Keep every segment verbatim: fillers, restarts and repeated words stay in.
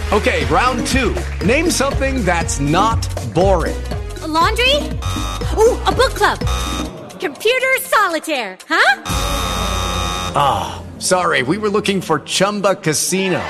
Okay, round two. Name something that's not boring. A laundry? Ooh, a book club. Computer solitaire, huh? Ah, oh, sorry, we were looking for Chumba Casino.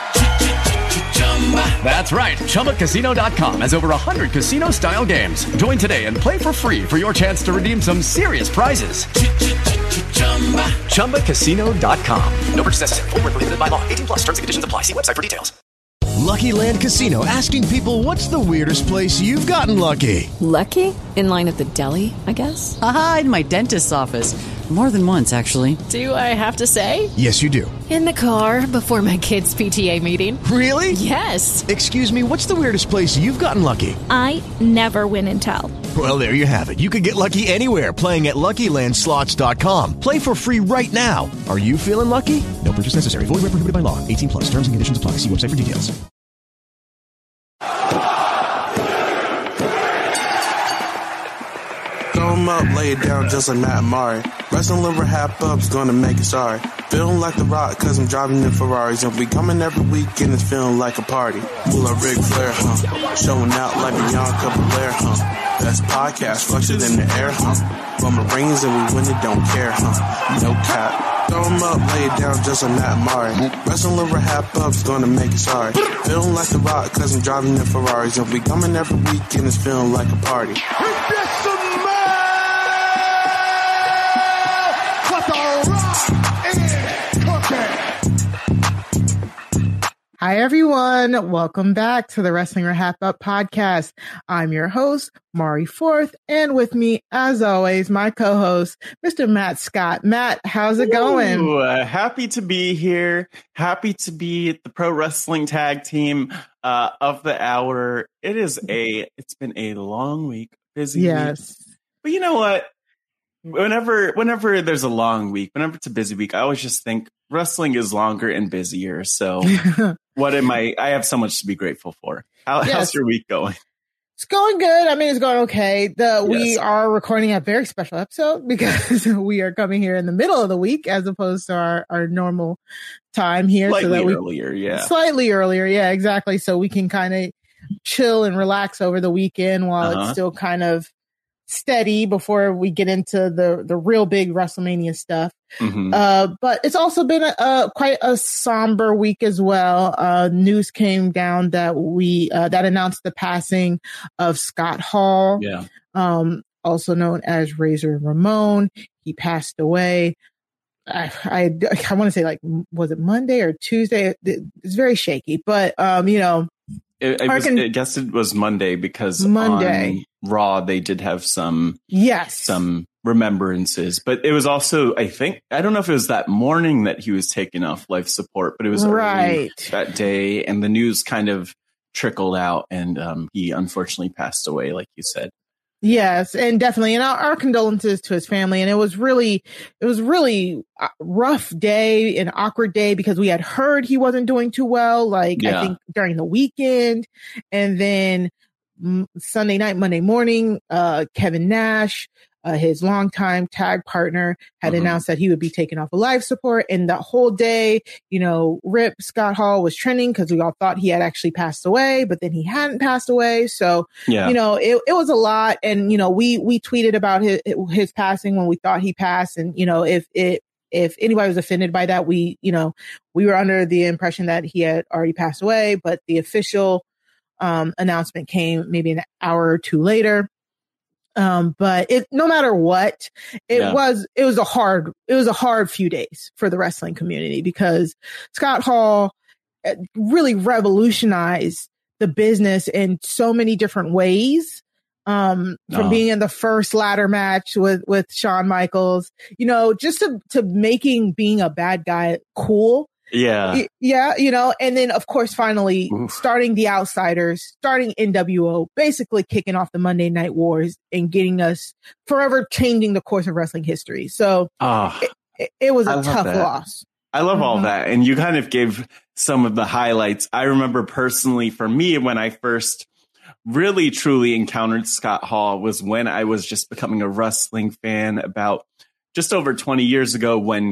That's right, Chumba Casino dot com has over one hundred casino-style games. Join today and play for free for your chance to redeem some serious prizes. Chumba Casino dot com. No purchase necessary. Void where prohibited by law. eighteen plus. Terms and conditions apply. See website for details. Lucky Land Casino, asking people, what's the weirdest place you've gotten lucky? Lucky? In line at the deli, I guess? Aha, in my dentist's office. More than once, actually. Do I have to say? Yes, you do. In the car before my kids' P T A meeting. Really? Yes. Excuse me, what's the weirdest place you've gotten lucky? I never win and tell. Well, there you have it. You can get lucky anywhere, playing at Lucky Land Slots dot com. Play for free right now. Are you feeling lucky? No purchase necessary. Void where prohibited by law. eighteen plus. Terms and conditions apply. See website for details. Throw 'em up, lay it down just like Matt Amari. Wrestling liver half up's gonna make it sorry. Feeling like The Rock cause I'm driving in Ferraris. And we coming every weekend, it's feeling like a party. Pull like Ric Flair, huh? Showing out like Bianca Belair, huh? Best podcast, flush it in the air, huh? From the rings and we win it, don't care, huh? No cap. Throw 'em up, lay it down just like Matt Amari. Wrestling liver half up's gonna make it sorry. Feeling like The Rock cause I'm driving in Ferraris. And we coming every weekend, it's feeling like a party. Hi, everyone. Welcome back to the Wrestling Wrap Up podcast. I'm your host, Mari Forth, and with me, as always, my co-host, Mister Matt Scott. Matt, how's it going? Ooh, uh, happy to be here. Happy to be at the Pro Wrestling Tag Team uh, of the Hour. It is a, it's been a long week, busy yes. week. But you know what? Whenever, whenever there's a long week, whenever it's a busy week, I always just think wrestling is longer and busier. So what am I? I have so much to be grateful for. How, yes. How's your week going? It's going good. I mean, it's going okay. The yes. We are recording a very special episode because we are coming here in the middle of the week as opposed to our, our normal time here. Slightly so that we, earlier, yeah. Slightly earlier, yeah, exactly. So we can kind of chill and relax over the weekend while uh-huh. it's still kind of steady before we get into the the real big WrestleMania stuff. Mm-hmm. Uh, but it's also been a, a quite a somber week as well. Uh, news came down that we uh, that announced the passing of Scott Hall, yeah, um, also known as Razor Ramon. He passed away. I I, I want to say like was it Monday or Tuesday? It's very shaky, but um, you know. It, it was, I guess it was Monday because Monday. on Raw they did have some yes some remembrances, but it was also I think I don't know if it was that morning that he was taking off life support, but it was right that day, and the news kind of trickled out, and um, he unfortunately passed away, like you said. Yes, and definitely, and our, our condolences to his family. And it was really, it was really a rough day, an awkward day because we had heard he wasn't doing too well, like yeah. I think during the weekend, and then m- Sunday night, Monday morning, uh, Kevin Nash, uh, his longtime tag partner, had mm-hmm. announced that he would be taking off of life support. And the whole day, you know, Rip Scott Hall was trending because we all thought he had actually passed away, but then he hadn't passed away. So, yeah. you know, it, it was a lot. And, you know, we, we tweeted about his, his passing when we thought he passed. And, you know, if it, if anybody was offended by that, we, you know, we were under the impression that he had already passed away, but the official, um, announcement came maybe an hour or two later. Um, but it, no matter what, it yeah. was, it was a hard, it was a hard few days for the wrestling community because Scott Hall really revolutionized the business in so many different ways. Um, from oh. being in the first ladder match with, with Shawn Michaels, you know, just to, to making being a bad guy cool. Yeah. Yeah. You know, and then of course, finally Oof. starting the Outsiders, starting N W O, basically kicking off the Monday Night Wars and getting us forever changing the course of wrestling history. So oh, it, it was a tough that. loss. I love mm-hmm. all that. And you kind of gave some of the highlights. I remember personally for me, when I first really truly encountered Scott Hall was when I was just becoming a wrestling fan about just over twenty years ago when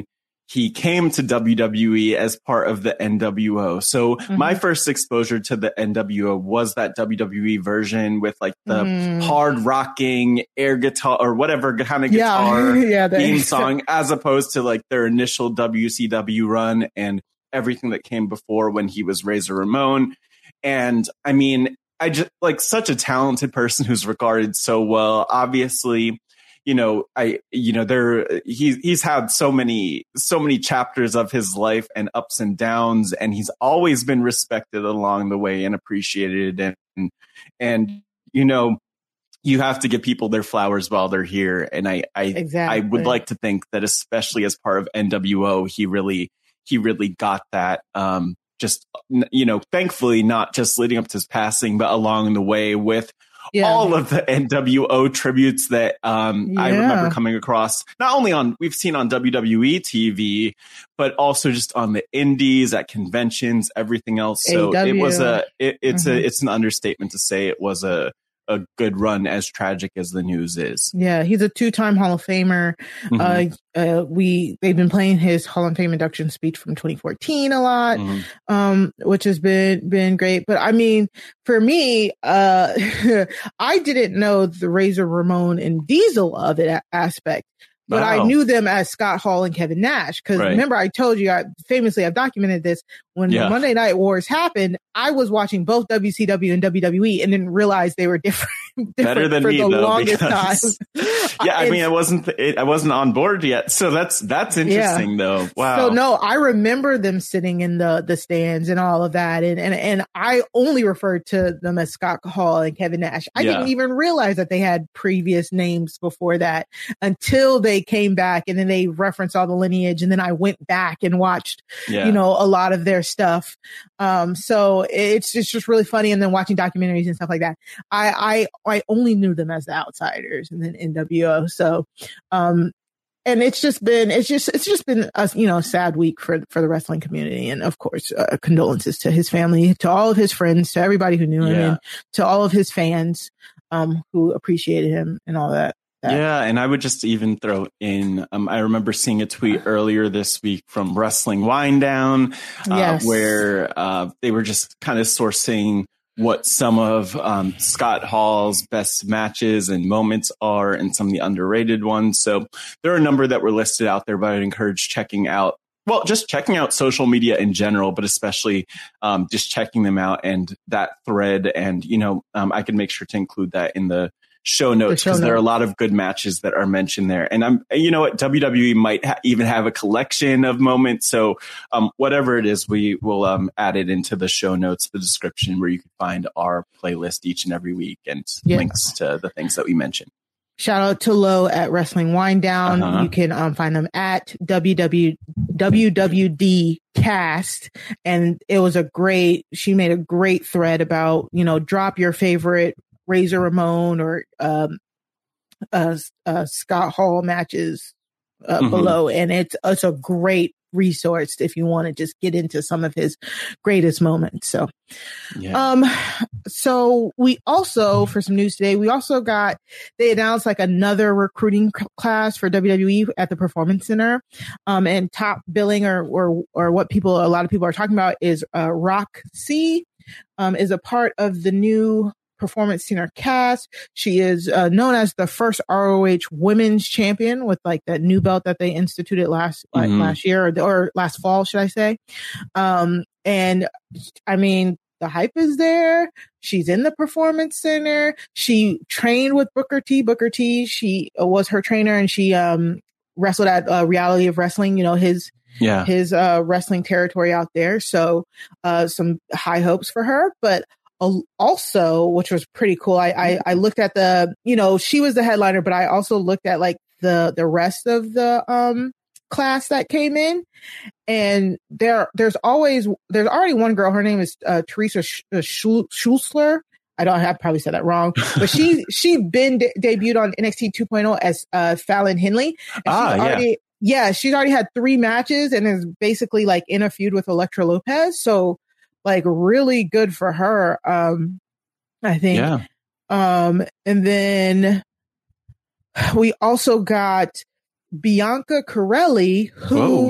he came to W W E as part of the N W O. So mm-hmm. my first exposure to the N W O was that W W E version with like the mm. hard rocking air guitar or whatever kind of guitar yeah. yeah, theme song, as opposed to like their initial W C W run and everything that came before when he was Razor Ramon. And I mean, I just like such a talented person who's regarded so well. Obviously, you know, I, you know, there, he's, he's had so many, so many chapters of his life and ups and downs, and he's always been respected along the way and appreciated. And, and, you know, you have to give people their flowers while they're here. And I, I, exactly. I would like to think that especially as part of N W O, he really, he really got that, um, just, you know, thankfully not just leading up to his passing, but along the way with yeah. all of the N W O tributes that um, yeah. I remember coming across, not only on, we've seen on W W E T V, but also just on the indies, at conventions, everything else. So A W. it was a, it, it's mm-hmm. a, it's an understatement to say it was a, a good run, as tragic as the news is. Yeah, he's a two-time Hall of Famer. Mm-hmm. Uh, uh, we they've been playing his Hall of Fame induction speech from twenty fourteen a lot, mm-hmm. um, which has been been great. But I mean, for me, uh, I didn't know the Razor Ramon and Diesel of it aspect. But wow. I knew them as Scott Hall and Kevin Nash. Because right. remember, I told you, I famously, I've documented this. When yeah. Monday Night Wars happened, I was watching both W C W and W W E and didn't realize they were different. different Better than for me, the though. Longest Because, time. yeah, I mean, I wasn't, it, I wasn't on board yet. So that's, that's interesting, yeah. though. Wow. So no, I remember them sitting in the, the stands and all of that. And, and, and I only referred to them as Scott Hall and Kevin Nash. I yeah. didn't even realize that they had previous names before that until they came back. And then they referenced all the lineage. And then I went back and watched, yeah. you know, a lot of their stuff. Um, so it's, it's just really funny. And then watching documentaries and stuff like that. I, I, I only knew them as the Outsiders and then N W O. So, um, and it's just been, it's just, it's just been a, you know, sad week for, for the wrestling community. And of course, uh, condolences to his family, to all of his friends, to everybody who knew him, yeah. and to all of his fans, um, who appreciated him and all that. Yeah, and I would just even throw in, um, I remember seeing a tweet earlier this week from Wrestling Wind Down, uh, yes. where uh, they were just kind of sourcing what some of um, Scott Hall's best matches and moments are and some of the underrated ones. So there are a number that were listed out there, but I'd encourage checking out, well, just checking out social media in general, but especially um, just checking them out and that thread. And, you know, um, I can make sure to include that in the show notes because there are a lot of good matches that are mentioned there. And I'm, you know what, W W E might ha- even have a collection of moments. So um, whatever it is, we will um, add it into the show notes, the description where you can find our playlist each and every week and yeah. links to the things that we mentioned. Shout out to Lo at Wrestling Wind Down. Uh-huh. You can um, find them at W W D Cast. And it was a great, she made a great thread about, you know, drop your favorite Razor Ramon or um, uh, uh, Scott Hall matches uh, mm-hmm. below. And it's, it's a great resource if you want to just get into some of his greatest moments. So, yeah. um, so we also, for some news today, we also got, they announced like another recruiting c- class for W W E at the Performance Center. Um, and top billing or, or, or what people, a lot of people are talking about is, uh, Roxy, um, is a part of the new Performance Center cast. She is uh, known as the first R O H women's champion with like that new belt that they instituted last like, mm-hmm. last year or, or last fall, should I say? Um, and I mean, the hype is there. She's in the Performance Center. She trained with Booker T. Booker T. She was her trainer, and she um, wrestled at uh, Reality of Wrestling. You know, his yeah his uh, wrestling territory out there. So uh, some high hopes for her, but. Also, which was pretty cool. I, I, I looked at the, you know, she was the headliner, but I also looked at like the, the rest of the, um, class that came in, and there, there's always, there's already one girl. Her name is, uh, Teresa Sch- Schusler. I don't have probably said that wrong, but she, she been de- debuted on N X T two point oh as, uh, Fallon Henley. And ah, already, yeah. yeah, she's already had three matches and is basically like in a feud with Elektra Lopez. So, like really good for her, um, I think. Yeah. Um, and then we also got Bianca Corelli, who Whoa.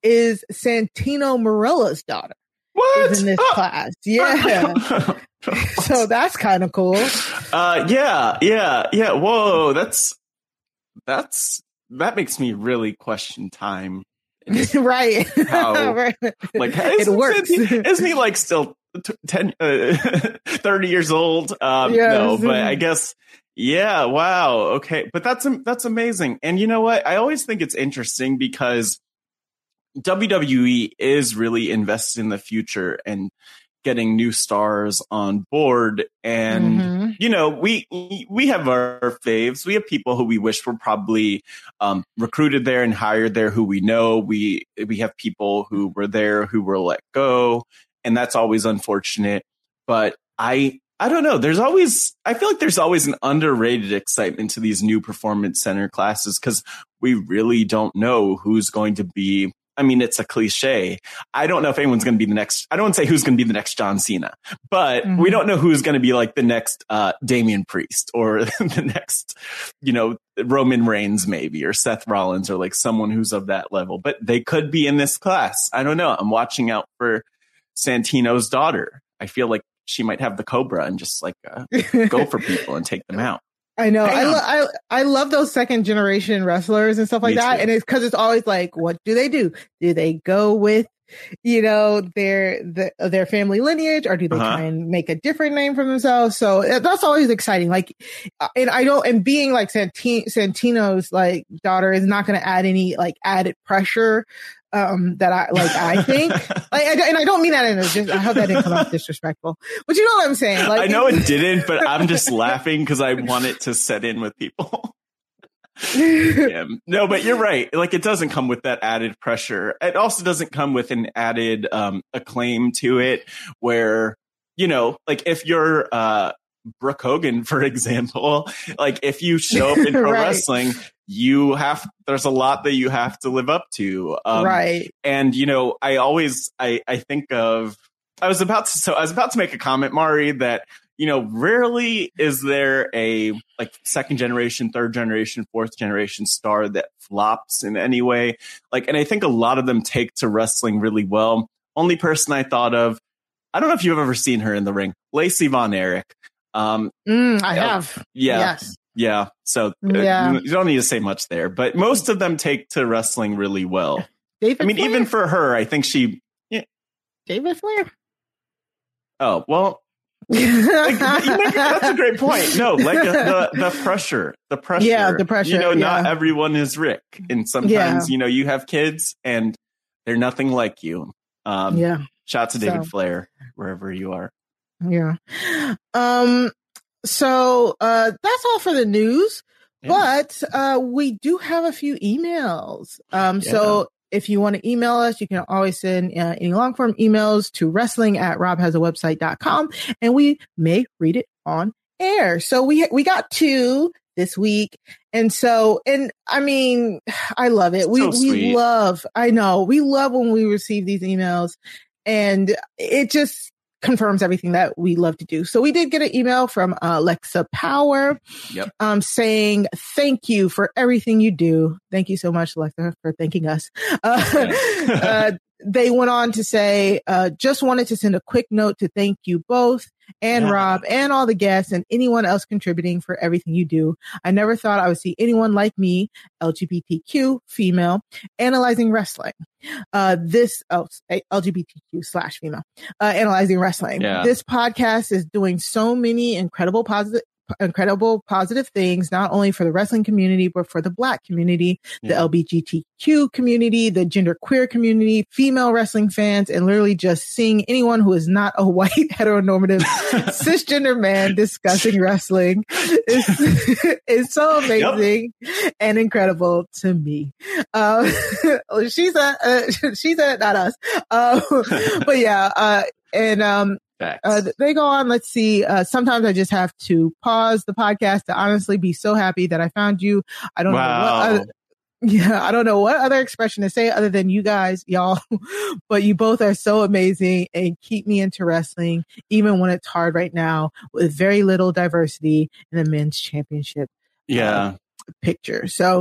is Santino Marella's daughter. What? Is in this oh. class. Yeah. So that's kind of cool. Uh, yeah, yeah, yeah. Whoa, that's that's that makes me really question time. Right. How, right. Like, it works. Isn't he, isn't he like still ten, uh, thirty years old? Um, yes. No, but I guess, yeah, wow. Okay. But that's, that's amazing. And you know what? I always think it's interesting because W W E is really invested in the future and getting new stars on board. And, mm-hmm. you know, we, we have our faves. We have people who we wish were probably um, recruited there and hired there, who we know. We, we have people who were there who were let go. And that's always unfortunate. But I, I don't know. There's always, I feel like there's always an underrated excitement to these new performance center classes because we really don't know who's going to be. I mean, it's a cliche. I don't know if anyone's going to be the next. I don't want to say who's going to be the next John Cena, but mm-hmm. we don't know who's going to be like the next uh, Damian Priest or the next, you know, Roman Reigns maybe, or Seth Rollins, or like someone who's of that level. But they could be in this class. I don't know. I'm watching out for Santino's daughter. I feel like she might have the Cobra and just like uh, go for people and take them out. I know. I, lo- I I love those second generation wrestlers and stuff like Me that. too. And it's because it's always like, what do they do? Do they go with, you know, their the, their family lineage, or do they uh-huh. try and make a different name for themselves? So that's always exciting. Like, and I don't, and being like Santi- Santino's like daughter is not going to add any like added pressure. Um, that I like, I think, like, I, and I don't mean that in a, just, I hope that didn't come off disrespectful, but you know what I'm saying? Like, I know it didn't, but I'm just laughing because I want it to set in with people. Yeah. No, but you're right. Like, it doesn't come with that added pressure. It also doesn't come with an added um, acclaim to it where, you know, like if you're uh, Brooke Hogan, for example, like if you show up in pro right. wrestling, you have, there's a lot that you have to live up to. Um, right. And, you know, I always, I, I think of, I was about to, so I was about to make a comment, Mari, that, you know, rarely is there a like second generation, third generation, fourth generation star that flops in any way. Like, and I think a lot of them take to wrestling really well. Only person I thought of, I don't know if you've ever seen her in the ring, Lacey Von Erich. Um, mm, I have. Yeah. Yes. Yeah. So yeah. Uh, you don't need to say much there, but most of them take to wrestling really well. David I mean, Flair? even for her, I think she, yeah. David Flair. Oh, well, like, you make, that's a great point. No, like uh, the, the pressure, the pressure. Yeah, the pressure. You know, yeah. not everyone is Rick. And sometimes, yeah. you know, you have kids and they're nothing like you. Um, yeah. Shout out to David so. Flair, wherever you are. Yeah. Um, so uh, that's all for the news, yeah. but uh, we do have a few emails. Um, yeah. So if you want to email us, you can always send uh, any long form emails to wrestling at rob has a website dot com, and we may read it on air. So we we got two this week. And so, and I mean, I love it. We so we love, I know, we love when we receive these emails, and it just confirms everything that we love to do. So we did get an email from uh, Alexa Power yep. um, saying, thank you for everything you do. Thank you so much, Alexa, for thanking us. Uh, yeah. uh, they went on to say, uh, just wanted to send a quick note to thank you both and yeah. Rob and all the guests and anyone else contributing for everything you do. I never thought I would see anyone like me, L G B T Q, female, analyzing wrestling. Uh, this, oh, L G B T Q slash female, uh, analyzing wrestling. Yeah. This podcast is doing so many incredible positive, incredible positive things, not only for the wrestling community, but for the Black community, yeah. the L G B T Q community, the genderqueer community, female wrestling fans, and literally just seeing anyone who is not a white heteronormative cisgender man discussing wrestling is, is so amazing yep. and incredible to me. Um, she said, uh, she said, not us. Uh, but yeah, uh, and, um, Uh, they go on. Let's see. Uh, sometimes I just have to pause the podcast to honestly be so happy that I found you. I don't wow. know what other, yeah, I don't know what other expression to say other than you guys, y'all, but you both are so amazing and keep me into wrestling, even when it's hard right now with very little diversity in the men's championship yeah. uh, picture. So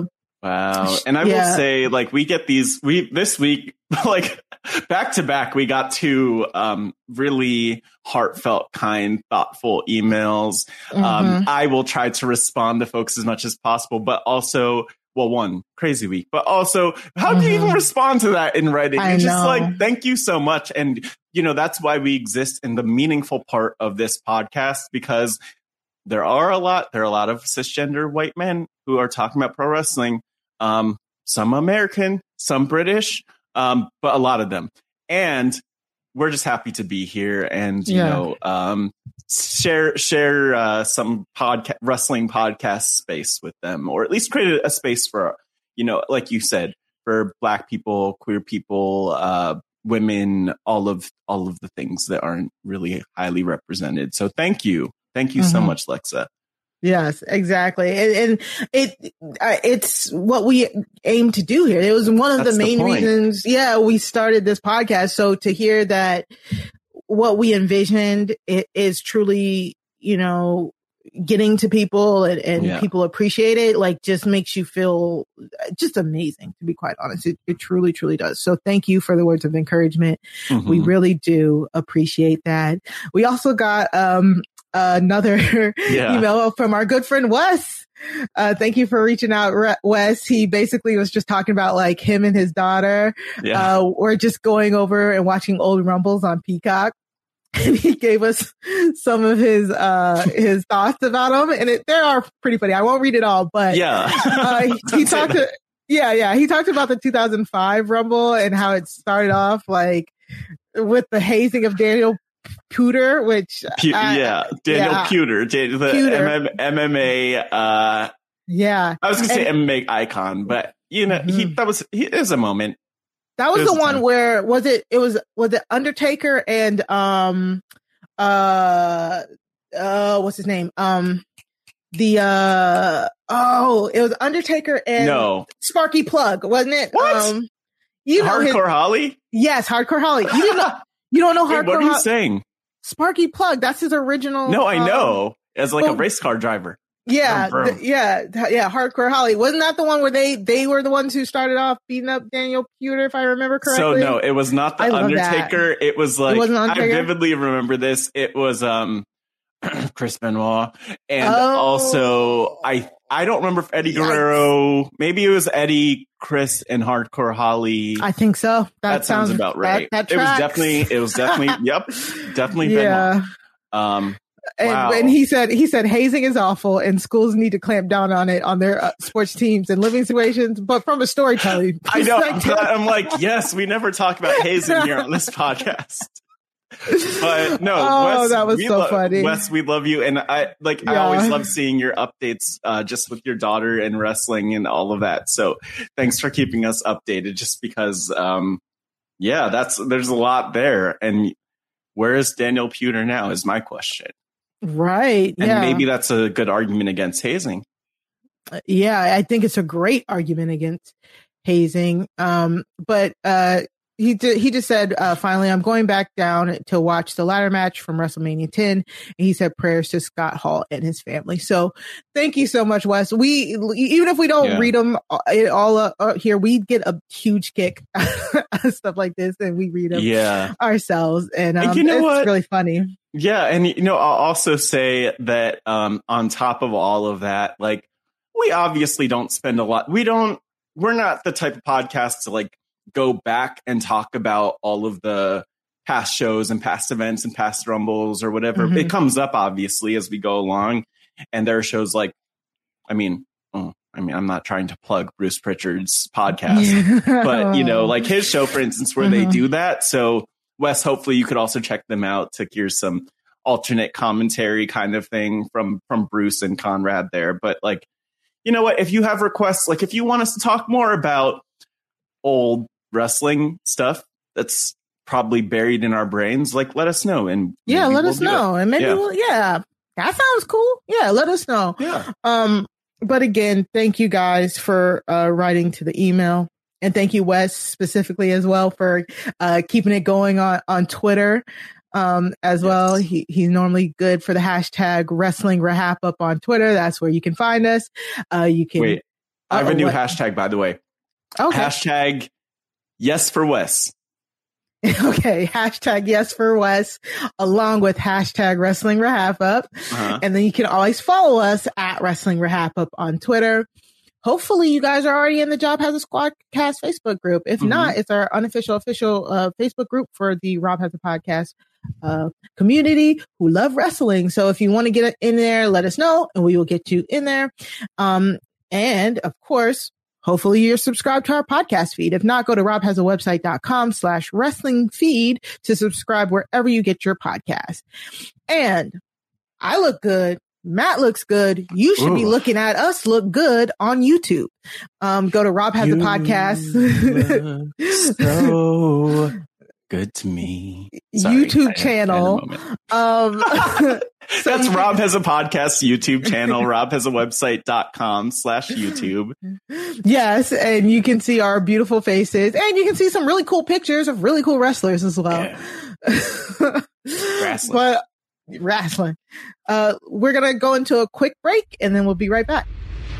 Wow. And I Yeah. will say, like, we get these, we, this week, like, back to back, we got two um, really heartfelt, kind, thoughtful emails. Um, Mhm. I will try to respond to folks as much as possible, but also, well, one, crazy week, but also, how do you even respond to that in writing? I It's just know. like, thank you so much. And, you know, that's why we exist in the meaningful part of this podcast, because there are a lot, there are a lot of cisgender white men who are talking about pro wrestling. Um, some American, some British, um, but a lot of them. And we're just happy to be here and, you Yeah. know, um, share, share, uh, some podcast, wrestling podcast space with them, or at least create a, a space for, you know, like you said, for Black people, queer people, uh, women, all of, all of the things that aren't really highly represented. So thank you. Thank you so Mhm. much, Lexa. Yes, exactly. And, and it, uh, it's what we aim to do here. It was one of That's the the main point. reasons, yeah, we started this podcast. So to hear that what we envisioned it is truly, you know, getting to people and, and Yeah. people appreciate it, like, just makes you feel just amazing, to be quite honest. It, it truly, truly does. So thank you for the words of encouragement. Mhm. We really do appreciate that. We also got, um, another Yeah. email from our good friend Wes. Uh, thank you for reaching out, Re- Wes. He basically was just talking about, like, him and his daughter. Yeah. Uh, we're just going over and watching old Rumbles on Peacock. And he gave us some of his, uh, his thoughts about them. And it, they are pretty funny. I won't read it all, but, Yeah. uh, he, he Don't say talked that. to, yeah, yeah. He talked about the two thousand five Rumble and how it started off, like, with the hazing of Daniel Puder, which, Pu- I- yeah, Daniel yeah. Puder, Dan- the Puder. M M- M M A. Uh, yeah. I was gonna say And- M M A icon, but you know, he Mhm. that was he is a moment. That was It was the a one time. where was it? It was was it Undertaker and um uh uh what's his name? Um the uh oh it was Undertaker and No, Sparky Plug, wasn't it? What? Um, you know his, Hardcore Holly. yes, Hardcore Holly. You didn't know you don't know Wait, Hardcore what are you Holly? saying? Sparky Plug. That's his original. No, I um, know. As like a well, race car driver. Yeah, Vroom, vroom. th- yeah, th- yeah. Hardcore Holly. Wasn't that the one where they they were the ones who started off beating up Daniel Puder, if I remember correctly? So no, it was not the I love that. Undertaker. It was like wasn't I Undertaker? vividly remember this. It was um Chris Benoit, and Oh. also I I don't remember if Eddie Yikes. Guerrero. Maybe it was Eddie, Chris, and Hardcore Holly. I think so. That, that sounds about right. That, that it was tracks. definitely. It was definitely. Yep, definitely Benoit. yeah. Um, And, Wow. and he said he said hazing is awful, and schools need to clamp down on it on their uh, sports teams and living situations. But from a storytelling I know. perspective- But I'm like, yes, we never talk about hazing here on this podcast. But no, Oh, Wes, that was we so lo- funny. Wes, we love you, and I like. I Yeah. always love seeing your updates, uh, just with your daughter and wrestling and all of that. So, thanks for keeping us updated. Just because, um, yeah, that's there's a lot there. And where is Daniel Puder now? Is my question. right? And Yeah, maybe that's a good argument against hazing. yeah. I think it's a great argument against hazing. Um, but uh, he did, he just said, uh, finally, I'm going back down to watch the ladder match from WrestleMania ten. And he said prayers to Scott Hall and his family. So thank you so much, Wes. We, even if we don't Yeah. read them all uh, uh, here, we get a huge kick out of stuff like this, and we read them Yeah. ourselves. And, um, And you know it's what? really funny. Yeah, and you know, I'll also say that um, on top of all of that, like we obviously don't spend a lot. We don't. We're not the type of podcast to like go back and talk about all of the past shows and past events and past rumbles or whatever. Mhm. It comes up obviously as we go along, and there are shows like, I mean, oh, I mean, I'm not trying to plug Bruce Pritchard's podcast, but you know, like his show, for instance, where they Mhm. do that. So, Wes, hopefully you could also check them out to hear some alternate commentary kind of thing from from Bruce and Conrad there. But like, you know what? If you have requests, like if you want us to talk more about old wrestling stuff that's probably buried in our brains, like let us know. And Yeah, maybe let we'll us do it. know. And maybe Yeah. we'll, yeah, that sounds cool. Yeah, let us know. Yeah. Um, but again, thank you guys for uh, writing to the email. And thank you, Wes, specifically as well for uh, keeping it going on, on Twitter um, as Yes. well. He, he's normally good for the hashtag wrestling rehab up on Twitter. That's where you can find us. Uh, you can. Wait, I have a Uh-oh, new what? hashtag, by the way. Okay. Hashtag yes for Wes. Okay. Hashtag yes for Wes, along with hashtag wrestling Rahaf up. Uh-huh. And then you can always follow us at wrestling Rahaf up on Twitter. Hopefully you guys are already in the Job Has a Squadcast Facebook group. If mm-hmm. not, it's our unofficial official uh, Facebook group for the Rob Has a Podcast uh, community who love wrestling. So if you want to get in there, let us know and we will get you in there. Um, and of course, hopefully you're subscribed to our podcast feed. If not, go to robhasawebsite.com slash wrestling feed to subscribe wherever you get your podcast. And I look good. Matt looks good. You should Ooh. be looking at us look good on YouTube. Um, go to Rob Has a Podcast. So good to me. Sorry, YouTube channel. Um, That's Rob Has a Podcast YouTube channel. Rob Has a Website.com slash YouTube. Yes. And you can see our beautiful faces and you can see some really cool pictures of really cool wrestlers as well. Yeah. Wrestling. But, wrestling. Uh, we're going to go into a quick break and then we'll be right back.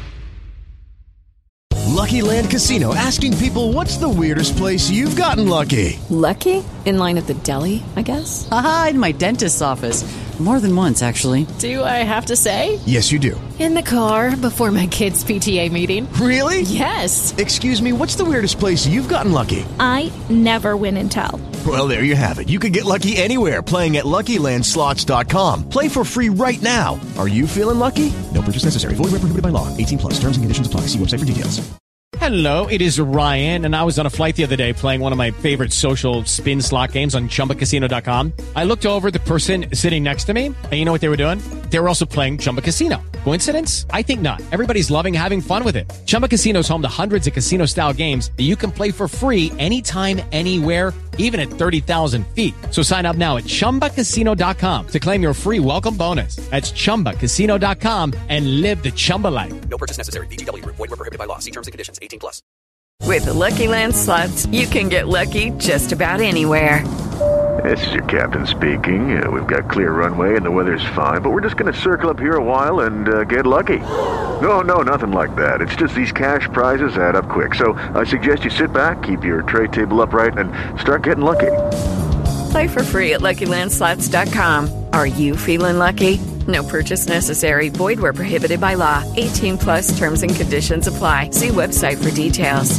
Lucky Land Casino, asking people, what's the weirdest place you've gotten lucky? Lucky? In line at the deli, I guess? Aha, in my dentist's office. More than once, actually. Do I have to say? Yes, you do. In the car before my kids' P T A meeting. Really? Yes. Excuse me, what's the weirdest place you've gotten lucky? I never win and tell. Well, there you have it. You can get lucky anywhere, playing at Lucky Land Slots dot com. Play for free right now. Are you feeling lucky? No purchase necessary. Void where prohibited by law. eighteen plus. Terms and conditions apply. See website for details. Hello, it is Ryan, and I was on a flight the other day playing one of my favorite social spin slot games on Chumba Casino dot com. I looked over at the person sitting next to me, and you know what they were doing? They were also playing Chumba Casino. Coincidence? I think not. Everybody's loving having fun with it. Chumba Casino is home to hundreds of casino-style games that you can play for free anytime, anywhere, even at thirty thousand feet. So sign up now at Chumba Casino dot com to claim your free welcome bonus. That's Chumba Casino dot com and live the Chumba life. No purchase necessary. V G W. Void where prohibited by law. See terms and conditions. eighteen plus. With the Lucky Land Slots, you can get lucky just about anywhere. This is your captain speaking. Uh, we've got clear runway and the weather's fine, but we're just going to circle up here a while and uh, get lucky. No, no, nothing like that. It's just these cash prizes add up quick. So I suggest you sit back, keep your tray table upright, and start getting lucky. Play for free at Lucky Land Slots dot com. Are you feeling lucky? No purchase necessary. Void where prohibited by law. eighteen plus terms and conditions apply. See website for details.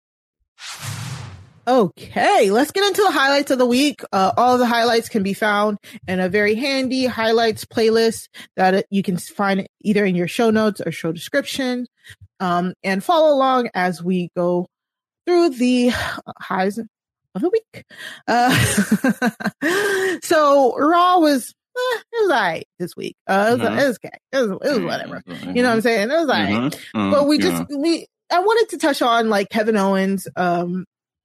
Okay, let's get into the highlights of the week. Uh, all of the highlights can be found in a very handy highlights playlist that you can find either in your show notes or show description. Um, and follow along as we go through the highs of the week. Uh, so Raw was, eh, it was all right this week. Uh, it was, mm-hmm. it was okay. It was, it was whatever. Mm-hmm. You know what I'm saying? It was all right. Mm-hmm. But we just, yeah. we, I wanted to touch on like Kevin Owens, um,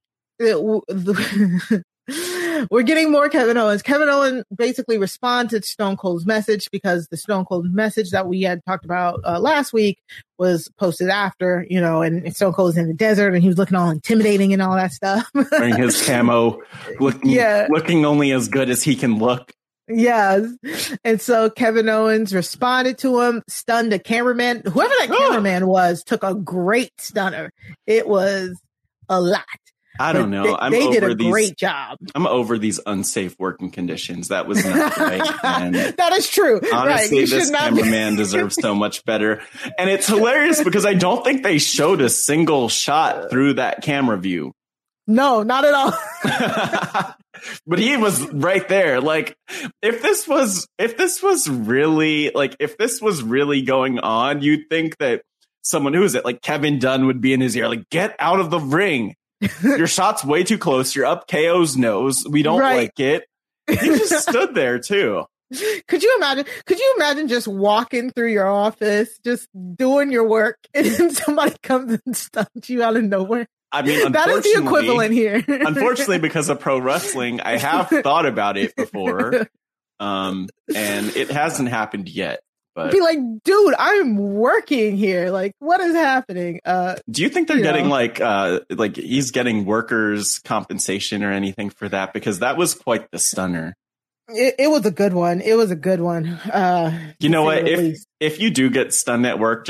we're getting more Kevin Owens. Kevin Owens basically responded to Stone Cold's message because the Stone Cold message that we had talked about uh, last week was posted after, you know, and Stone Cold's in the desert and he was looking all intimidating and all that stuff. Wearing his camo, looking, yeah. looking only as good as he can look. Yes. And so Kevin Owens responded to him, stunned a cameraman. Whoever that cameraman was took a great stunner. It was a lot. I don't know. They, I'm they over did a these, great job. I'm over these unsafe working conditions. That was not right. And that is true. Honestly, right. this cameraman deserves so much better. And it's hilarious because I don't think they showed a single shot through that camera view. No, not at all. But he was right there. Like, if this was, if this was really, like, if this was really going on, you'd think that someone, who is it? Like Kevin Dunn would be in his ear, like, get out of the ring. Your shot's way too close. You're up K O's nose. We don't right. like it. He just stood there too. Could you imagine? Could you imagine just walking through your office, just doing your work, and then somebody comes and stuns you out of nowhere? I mean, that is the equivalent here. Unfortunately, because of pro wrestling, I have thought about it before, um, and it hasn't happened yet. But be like, dude, I'm working here. Like, what is happening? Uh, do you think they're you getting know. like, uh, like he's getting workers' compensation or anything for that? Because that was quite the stunner. It, it was a good one. It was a good one. Uh, you know what? If least. if you do get stunned at work, just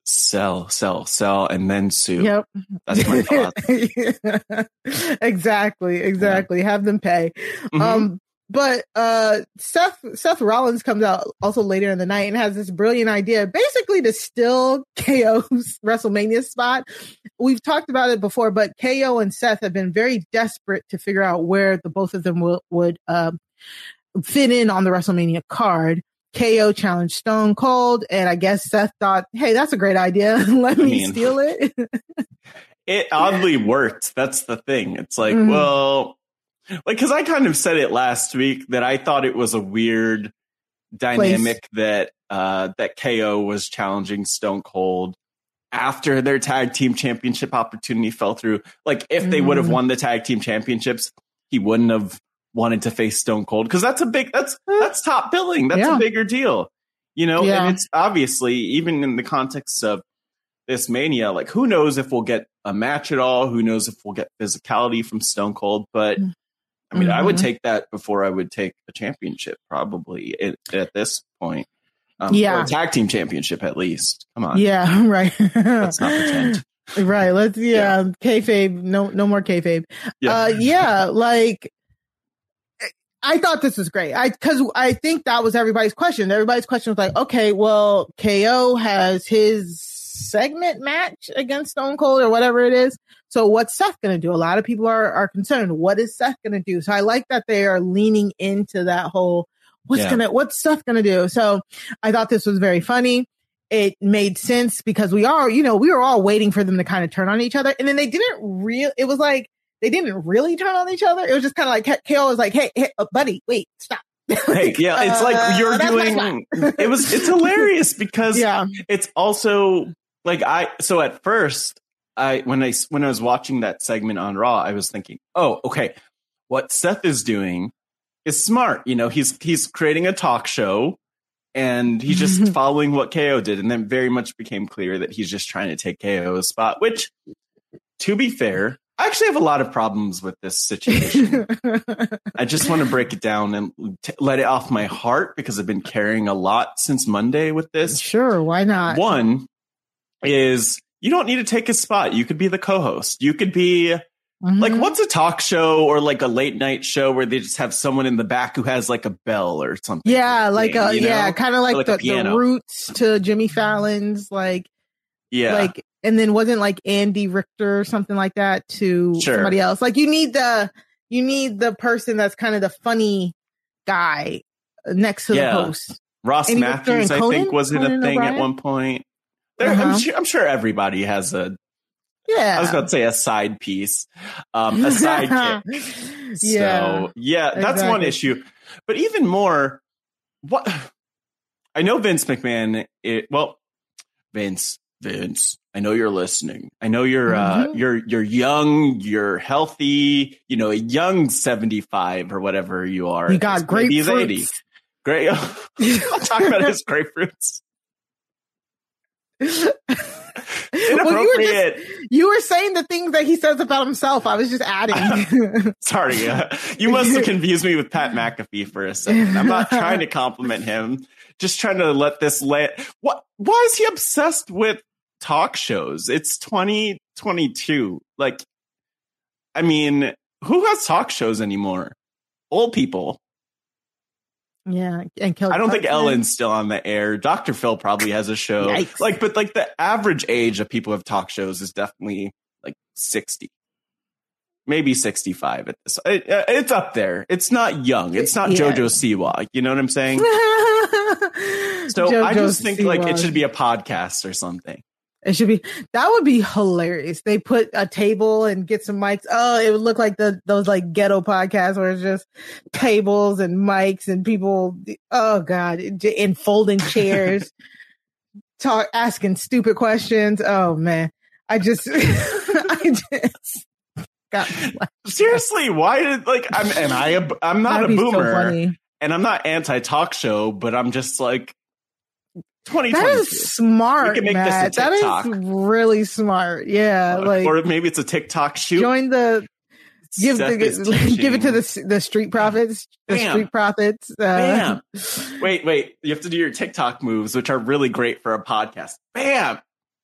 Sell, sell, sell, and then sue. Yep. That's my thought. exactly, exactly. Yeah. Have them pay. Mm-hmm. Um, but uh, Seth Seth Rollins comes out also later in the night and has this brilliant idea, basically to steal K O's WrestleMania spot. We've talked about it before, but K O and Seth have been very desperate to figure out where the both of them will, would uh, fit in on the WrestleMania card. K O challenged Stone Cold, and I guess Seth thought, hey, that's a great idea. Let me I mean, steal it. It oddly worked. That's the thing. It's like, mm-hmm. well, like, because I kind of said it last week that I thought it was a weird dynamic Place. that uh, that K O was challenging Stone Cold after their tag team championship opportunity fell through. Like, if they mm-hmm. would have won the tag team championships, he wouldn't have wanted to face Stone Cold, because that's a big that's that's top billing. That's yeah. a bigger deal, you know. Yeah. And it's obviously, even in the context of this Mania, like, who knows if we'll get a match at all? Who knows if we'll get physicality from Stone Cold? But I mean, mm-hmm. I would take that before I would take a championship, probably at, at this point. Um, yeah, or a tag team championship at least. Come on, yeah, right. Let's not pretend. Right. Let's yeah, yeah. kayfabe. No, no more kayfabe. Yeah, uh, yeah, like. I thought this was great. I, cause I think that was everybody's question. Everybody's question was like, okay, well, K O has his segment match against Stone Cold or whatever it is. So what's Seth going to do? A lot of people are, are concerned. What is Seth going to do? So I like that they are leaning into that whole, what's yeah. going to, what's Seth going to do? So I thought this was very funny. It made sense because we are, you know, we were all waiting for them to kind of turn on each other. And then they didn't real, it was like, they didn't really turn on each other. It was just kind of like K O was like, hey, hey uh, buddy, wait, stop. Hey, yeah, it's like you're uh, doing, it was, it's hilarious because yeah. it's also like I, so at first I, when I, when I was watching that segment on Raw, I was thinking, oh, okay, what Seth is doing is smart. You know, he's, he's creating a talk show and he's just following what K O did. And then very much became clear that he's just trying to take K O's spot, which, to be fair, I actually have a lot of problems with this situation. I just want to break it down and t- let it off my heart because I've been carrying a lot since Monday with this. Sure, why not? One is you don't need to take a spot. You could be the co-host. You could be mm-hmm. like, what's a talk show or like a late night show where they just have someone in the back who has like a bell or something? Yeah, like a, yeah, kind of like, like the, the roots to Jimmy Fallon's, like, yeah, like. And then wasn't like Andy Richter or something like that to sure. somebody else. Like you need the, you need the person that's kind of the funny guy next to yeah. the host. Ross Andy Matthews, I think, was in a thing O'Brien? At one point. There, uh-huh. I'm, sure, I'm sure everybody has a, yeah. I was about to say a side piece, um, a sidekick. yeah. So yeah, that's exactly. one issue. But even more, what I know Vince McMahon, it, well, Vince, Vince, I know you're listening. I know you're mm-hmm. uh, you're you're young, you're healthy, you know, a young seventy-five or whatever you are. You got grapefruits. He's eighty. Great. I'm talking about his grapefruits. Well, you, were just, you were saying the things that he says about himself. I was just adding. Sorry. Uh, you must have confused me with Pat McAfee for a second. I'm not trying to compliment him. Just trying to let this let. What? Why is he obsessed with talk shows? It's twenty twenty-two. Like, I mean, who has talk shows anymore? Old people. Yeah, and Kelly I don't Clarkson. think Ellen's still on the air. Doctor Phil probably has a show. Yikes. Like, but like the average age of people who have talk shows is definitely like sixty, maybe sixty-five. At this, it, it's up there. It's not young. It's not yeah. JoJo Siwa. You know what I'm saying? So JoJo I just think Siwa. Like it should be a podcast or something. It should be, that would be hilarious. They put a table and get some mics. Oh, it would look like the, those like ghetto podcasts where it's just tables and mics and people. Oh God. In folding chairs, talk, asking stupid questions. Oh man. I just, I just got seriously. Why did like, I'm, am I, a, I'm not That'd a boomer so and I'm not anti talk show, but I'm just like, That is smart, we can make Matt. This a TikTok. That is really smart. Yeah, uh, like or maybe it's a TikTok shoot. Join the give the, give it to the the street profits. The Bam. street profits. Uh, Bam. Wait, wait. You have to do your TikTok moves, which are really great for a podcast. Bam.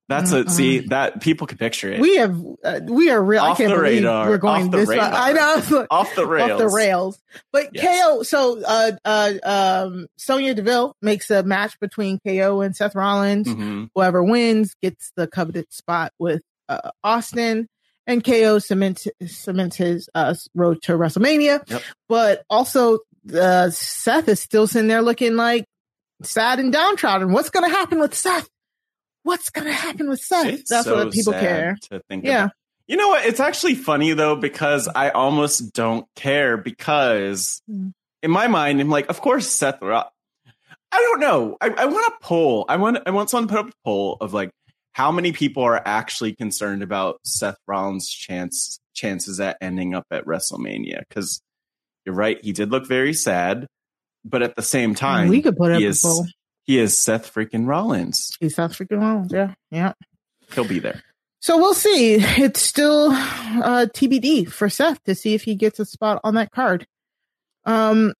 That's Mm-mm. a see that people can picture it. We have uh, we are real. Off I can't the believe radar, we're going off the this far. radar. I know Off the rails. off the rails. But Yes. K O. So uh uh um Sonya Deville makes a match between K O and Seth Rollins. Mhm. Whoever wins gets the coveted spot with uh, Austin, and K O cements cements his uh road to WrestleMania. Yep. But also uh, Seth is still sitting there looking like sad and downtrodden. What's going to happen with Seth? What's going to happen with Seth? It's That's so what people sad care. to think Yeah. about. You know what? It's actually funny though, because I almost don't care because in my mind, I'm like, of course, Seth Rollins. I don't know. I, I want a poll. I want I want someone to put up a poll of like how many people are actually concerned about Seth Rollins' chance chances at ending up at WrestleMania. Because you're right, he did look very sad, but at the same time, We could put up he a is poll. he is Seth freaking Rollins. He's Seth freaking Rollins. Yeah, yeah. He'll be there. So we'll see. It's still uh, T B D for Seth to see if he gets a spot on that card. Um,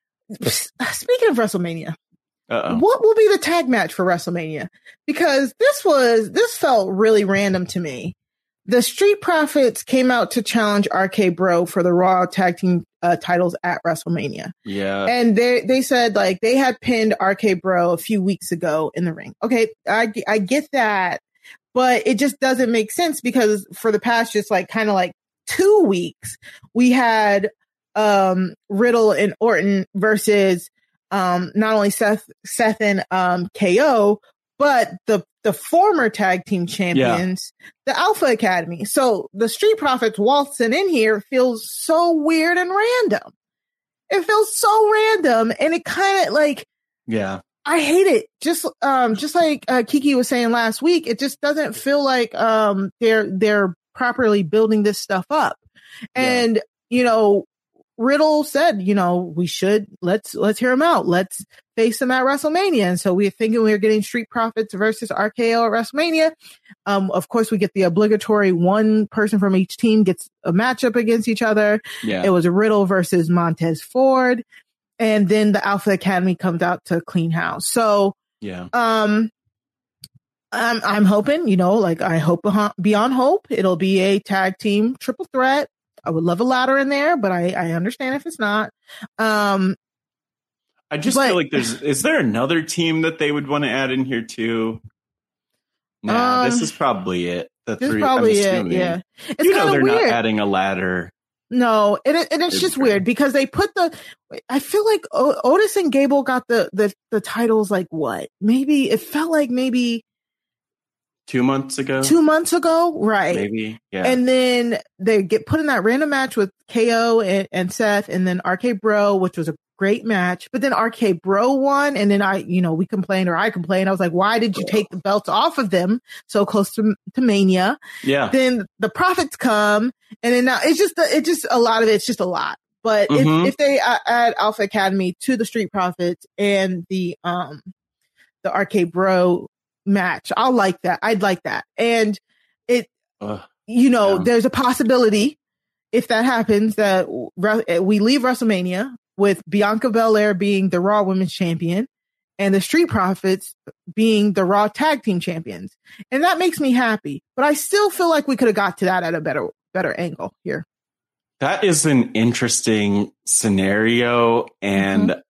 speaking of WrestleMania, Uh-oh. what will be the tag match for WrestleMania? Because this was this felt really random to me. The Street Profits came out to challenge R K Bro for the Raw Tag Team uh, titles at WrestleMania. Yeah. And they they said like they had pinned R K Bro a few weeks ago in the ring. Okay, I, I get that, but it just doesn't make sense because for the past just like kind of like two weeks, we had um, Riddle and Orton versus um, not only Seth Seth and um, K O, but the the former tag team champions, yeah. the Alpha Academy. So the Street Profits waltzing in here feels so weird and random. It feels so random, and it kind of like, yeah, I hate it. Just um, just like uh, Kiki was saying last week, it just doesn't feel like um they're they're properly building this stuff up. And yeah. you know, Riddle said, you know, we should let's let's hear him out. Let's face him at WrestleMania. And so we're thinking we we're getting Street Profits versus R K O at WrestleMania. Um, of course, we get the obligatory one person from each team gets a matchup against each other. Yeah. It was a Riddle versus Montez Ford. And then the Alpha Academy comes out to clean house. So, yeah. Um, I'm, I'm hoping, you know, like I hope beyond hope, it'll be a tag team triple threat. I would love a ladder in there, but I, I understand if it's not. Um, I just but, feel like there's, is there another team that they would want to add in here too? Nah, um, this is probably it. The this three, is probably it. Yeah. It's you know, they're weird. Not adding a ladder. No, it, it, it's, it's just great. Weird because they put the, I feel like o- Otis and Gable got the, the, the titles like what? Maybe it felt like maybe two months ago, two months ago. Right. Maybe. Yeah. And then they get put in that random match with K O and, and Seth and then R K Bro, which was a great match, but then R K Bro won. And then I, you know, we complained or I complained. I was like, why did you take the belts off of them so close to, to Mania? Yeah. Then the Profits come and then now it's just, it's just a lot of it. It's just a lot. But mm-hmm. if, if they add Alpha Academy to the Street Profits and the, um, the R K Bro match, I'll like that. I'd like that. And it, uh, you know, yeah. there's a possibility if that happens that we leave WrestleMania with Bianca Belair being the Raw Women's Champion and the Street Profits being the Raw Tag Team Champions. And that makes me happy, but I still feel like we could have got to that at a better, better angle here. That is an interesting scenario. And mm-hmm.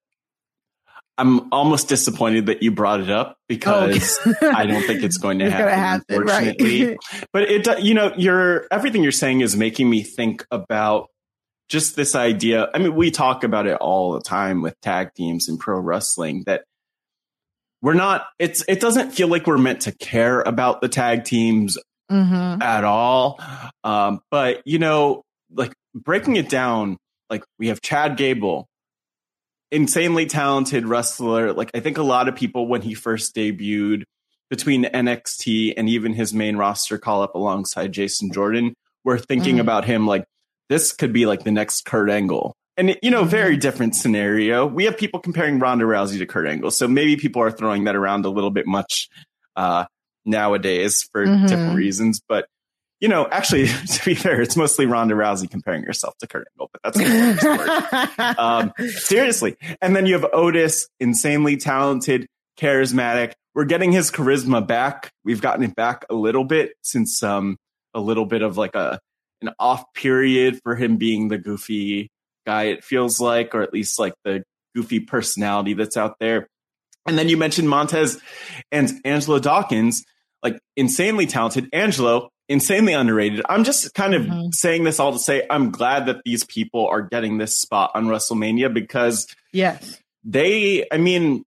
I'm almost disappointed that you brought it up because oh, okay. I don't think it's going to happen, happen, unfortunately. Right. But it, you know, you're, everything you're saying is making me think about just this idea. I mean, we talk about it all the time with tag teams and pro wrestling that we're not, it's, it doesn't feel like we're meant to care about the tag teams mm-hmm. at all. Um, but, you know, like breaking it down, like we have Chad Gable, insanely talented wrestler. Like I think a lot of people when he first debuted between N X T and even his main roster call up alongside Jason Jordan were thinking mm. about him like this could be like the next Kurt Angle. And, you know, mm-hmm. very different scenario. We have people comparing Ronda Rousey to Kurt Angle. So maybe people are throwing that around a little bit much uh, nowadays for mm-hmm. different reasons. But, you know, actually, to be fair, it's mostly Ronda Rousey comparing herself to Kurt Angle. But that's a story. um, seriously. And then you have Otis, insanely talented, charismatic, we're getting his charisma back. We've gotten it back a little bit since um, a little bit of like a an off period for him being the goofy guy, it feels like, or at least like the goofy personality that's out there. And then you mentioned Montez and Angelo Dawkins, like insanely talented. Angelo, insanely underrated. I'm just kind of mm-hmm. saying this all to say I'm glad that these people are getting this spot on WrestleMania because yes, they, I mean,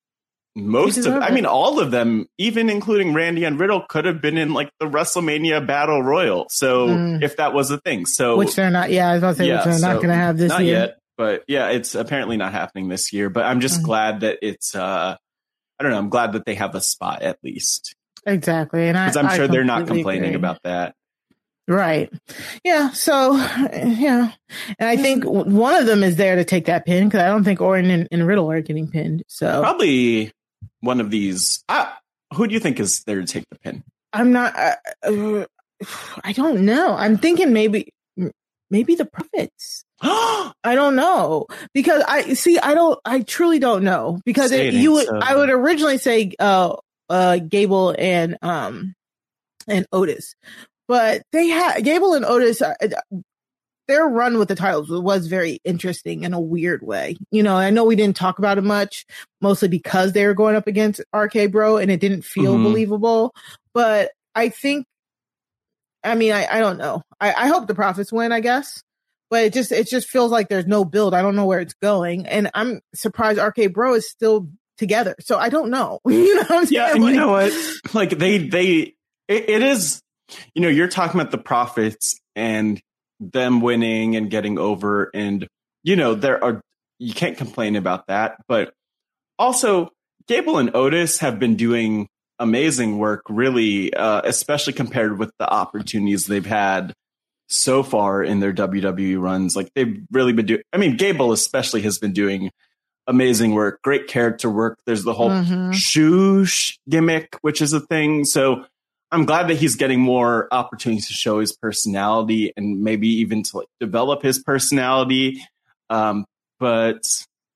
most of, I mean, all of them, even including Randy and Riddle, could have been in like the WrestleMania Battle Royal. So mm. if that was a thing, so which they're not, yeah, I was about to say, yeah, which they're so not going to have this not year. Yet, but yeah, it's apparently not happening this year. But I'm just mm. glad that it's, uh, I don't know, I'm glad that they have a spot at least. Exactly, and because I'm I, sure I they're not complaining agree. about that. Right. Yeah. So, yeah. And I think one of them is there to take that pin because I don't think Orton and, and Riddle are getting pinned. So probably one of these. Uh, who do you think is there to take the pin? I'm not. Uh, uh, I don't know. I'm thinking maybe, maybe the Prophets. I don't know because I see. I don't. I truly don't know because it, you would. So. I would originally say uh, uh, Gable and um and Otis. But they had Gable and Otis, uh, their run with the titles was very interesting in a weird way. You know, I know we didn't talk about it much, mostly because they were going up against R K Bro and it didn't feel mm-hmm. believable. But I think, I mean, I, I don't know. I, I hope the Profits win, I guess. But it just it just feels like there's no build. I don't know where it's going. And I'm surprised R K Bro is still together. So I don't know. You know what I'm saying? Yeah, and like, you know what? Like they, they, it, it is... You know, you're talking about the Profits and them winning and getting over. And, you know, there are you can't complain about that. But also, Gable and Otis have been doing amazing work, really, uh, especially compared with the opportunities they've had so far in their W W E runs. Like they've really been doing. I mean, Gable especially has been doing amazing work, great character work. There's the whole mm-hmm. shoosh gimmick, which is a thing. So I'm glad that he's getting more opportunities to show his personality and maybe even to like develop his personality. Um, but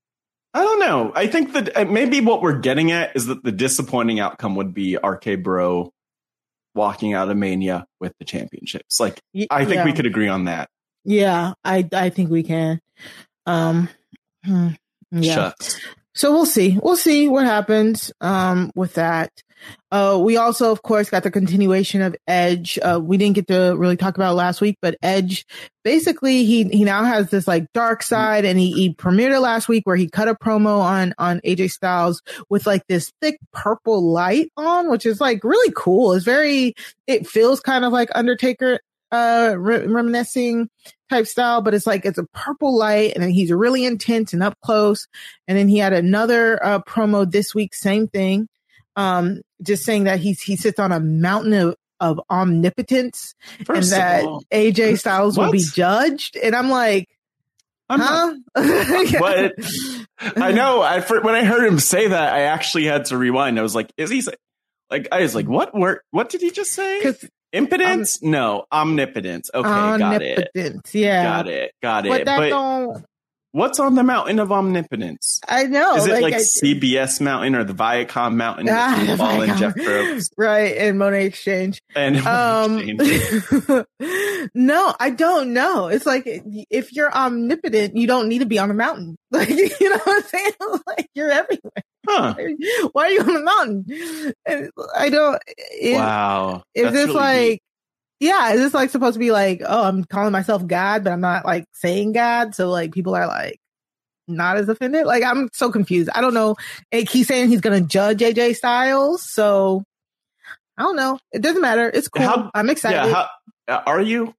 I don't know. I think that maybe what we're getting at is that the disappointing outcome would be R K Bro walking out of Mania with the championships. Like, I think yeah. we could agree on that. Yeah, I I think we can. Um, yeah. Shucks. So we'll see. We'll see what happens um, with that. Uh, we also, of course, got the continuation of Edge. Uh, we didn't get to really talk about it last week, but Edge, basically, he he now has this like dark side, and he, he premiered it last week where he cut a promo on on A J Styles with like this thick purple light on, which is like really cool. It's very, it feels kind of like Undertaker uh re- reminiscing type style, but it's like it's a purple light, and then he's really intense and up close. And then he had another uh, promo this week, same thing. Um, just saying that he's he sits on a mountain of, of omnipotence, First and that all, A J Styles what? will be judged. And I'm like, I'm huh? Not, what? I know. I when I heard him say that, I actually had to rewind. I was like, is he like? I was like, what? Word? What did he just say? Impotence? Um, no, omnipotence. Okay, got it. Omnipotence. Yeah, got it. Got it. But that but, don't. What's on the mountain of omnipotence? I know. Is it like, like I, C B S Mountain or the Viacom Mountain? Ah, with Paul and Jeff Probst? Right, and Monet Exchange. And um, Exchange. No, I don't know. It's like if you're omnipotent, you don't need to be on a mountain. Like, you know what I'm saying? Like you're everywhere. Huh. Why are you on a mountain? And I don't. It, wow. Is That's this really like? deep. Yeah, is this like supposed to be like, oh, I'm calling myself God, but I'm not like saying God, so like people are like not as offended? Like I'm so confused. I don't know. He's saying he's gonna judge A J Styles, so I don't know. It doesn't matter. It's cool. How, I'm excited. Yeah, how, uh, are you?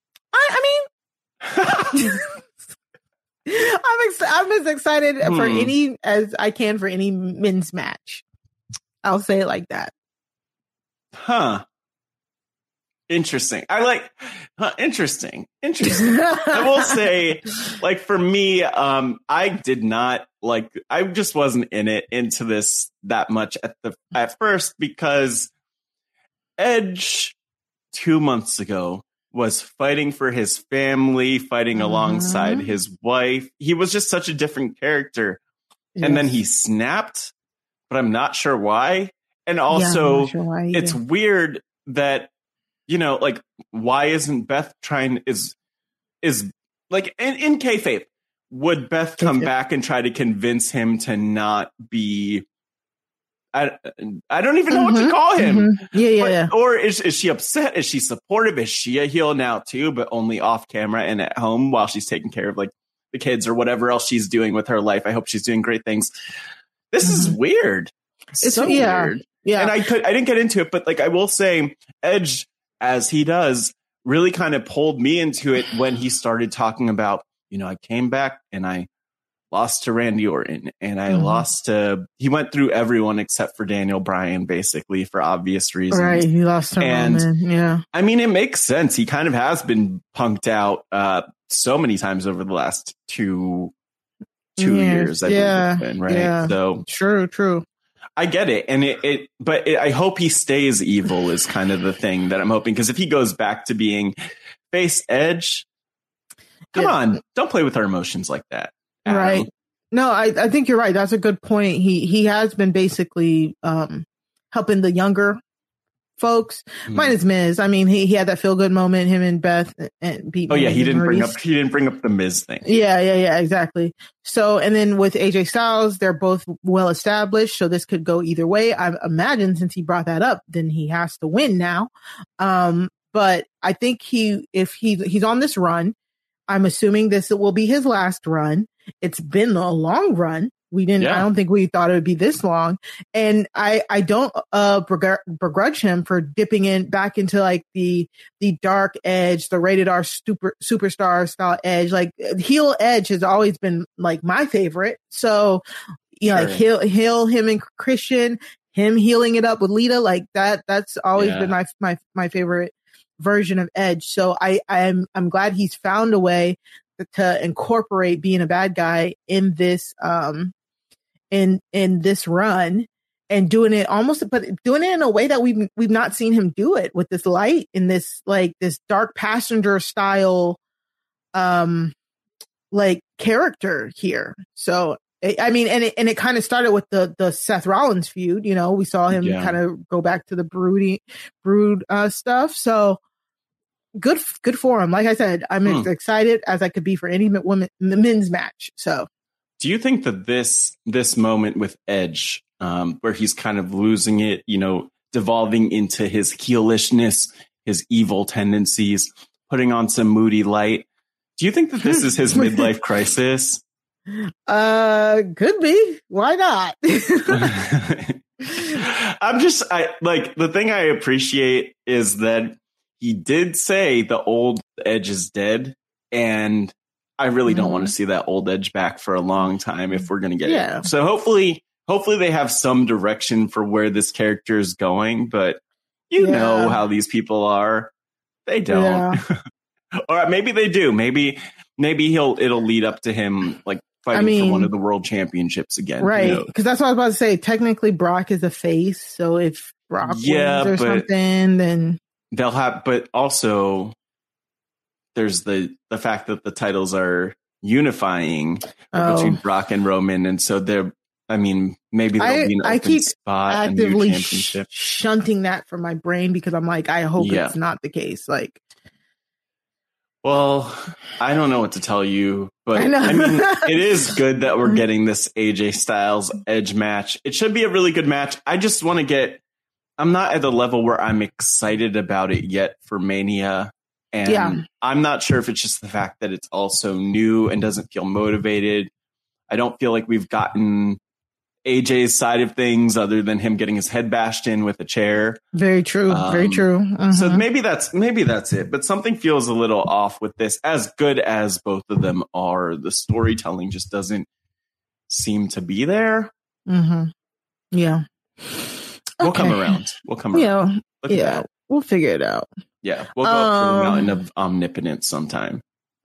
I, I mean, I'm ex- I'm as excited hmm. for any as I can for any men's match. I'll say it like that. Huh. Interesting. I like, huh, interesting, interesting. I will say, like, for me, um, I did not like, I just wasn't in it into this that much at the, at first, because Edge two months ago was fighting for his family, fighting mm-hmm. alongside his wife. He was just such a different character. Yes. And then he snapped, but I'm not sure why. And also, yeah, sure it's weird that, you know, like, why isn't Beth trying, is, is like, in, in kayfabe, would Beth come back and try to convince him to not be, I, I don't even know mm-hmm, what to call him. Mm-hmm. Yeah, yeah, but, yeah. Or is, is she upset? Is she supportive? Is she a heel now too, but only off camera and at home while she's taking care of like the kids or whatever else she's doing with her life? I hope she's doing great things. This mm-hmm. is weird. It's so yeah, weird. Yeah. And I could, I didn't get into it, but like, I will say Edge, as he does, really kind of pulled me into it when he started talking about, you know, I came back and I lost to Randy Orton and I mm-hmm. lost to, he went through everyone except for Daniel Bryan, basically, for obvious reasons. Right. He lost to and, Roman. Yeah. I mean, it makes sense. He kind of has been punked out uh, so many times over the last two, two yes. years. I yeah. been, right. Yeah. So true, true. I get it. And it, it but it, I hope he stays evil is kind of the thing that I'm hoping. Because if he goes back to being face Edge, come yeah. on, don't play with our emotions like that. Adam. Right. No, I, I think you're right. That's a good point. He he has been basically um, helping the younger folks. Mm. Minus Miz. I mean, he, he had that feel good moment, him and Beth and beat. Oh yeah, he didn't Maurice. bring up he didn't bring up the Miz thing. Yeah, yeah, yeah, exactly. So, and then with A J Styles, they're both well established, so this could go either way. I imagine since he brought that up, then he has to win now. Um, but I think he, if he he's on this run, I'm assuming this will be his last run. It's been a long run. We didn't, yeah. I don't think we thought it would be this long. And I, I don't, uh, begr- begrudge him for dipping in back into like the, the dark Edge, the rated R super, superstar style Edge. Like heel Edge has always been like my favorite. So, you know, sure. like heal, heal him and Christian, him healing it up with Lita, like that, that's always yeah. been my, my, my favorite version of Edge. So I, I'm, I'm glad he's found a way to incorporate being a bad guy in this, um, in, in this run and doing it almost, but doing it in a way that we've, we've not seen him do it with this light in this, like this dark passenger style, um, like character here. So, I mean, and it, and it kind of started with the, the Seth Rollins feud, you know, we saw him yeah. kind of go back to the broody, brood, uh, stuff. So, Good, good for him. Like I said, I'm hmm. as excited as I could be for any women men's match. So, do you think that this this moment with Edge, um, where he's kind of losing it, you know, devolving into his heelishness, his evil tendencies, putting on some moody light, do you think that this is his midlife crisis? Uh, could be. Why not? I'm just, I like the thing I appreciate is that he did say the old Edge is dead, and I really mm-hmm. don't want to see that old Edge back for a long time if we're going to get yeah. it. So hopefully, hopefully they have some direction for where this character is going, but you yeah. know how these people are. They don't. Yeah. Or maybe they do. Maybe, maybe he'll, it'll lead up to him like fighting I mean, for one of the world championships again. Right. You know? Cause that's what I was about to say. Technically Brock is a face. So if Brock yeah, wins or something, then they'll have, but also there's the, the fact that the titles are unifying oh. between Brock and Roman. And so they're, I mean, maybe there'll I, be an I open keep spot, actively a new championship. Sh- shunting that from my brain because I'm like, I hope yeah. it's not the case. Like, well, I don't know what to tell you, but I, I mean, it is good that we're getting this A J Styles Edge match. It should be a really good match. I just want to get, I'm not at the level where I'm excited about it yet for Mania. And yeah. I'm not sure if it's just the fact that it's also new and doesn't feel motivated. I don't feel like we've gotten A J's side of things other than him getting his head bashed in with a chair. Very true. Um, Very true. Uh-huh. So maybe that's maybe that's it. But something feels a little off with this. As good as both of them are, the storytelling just doesn't seem to be there. Mm-hmm. Yeah. We'll okay. come around. We'll come around. Yeah. Look yeah. We'll figure it out. Yeah. We'll go um, up to the mountain of omnipotence sometime.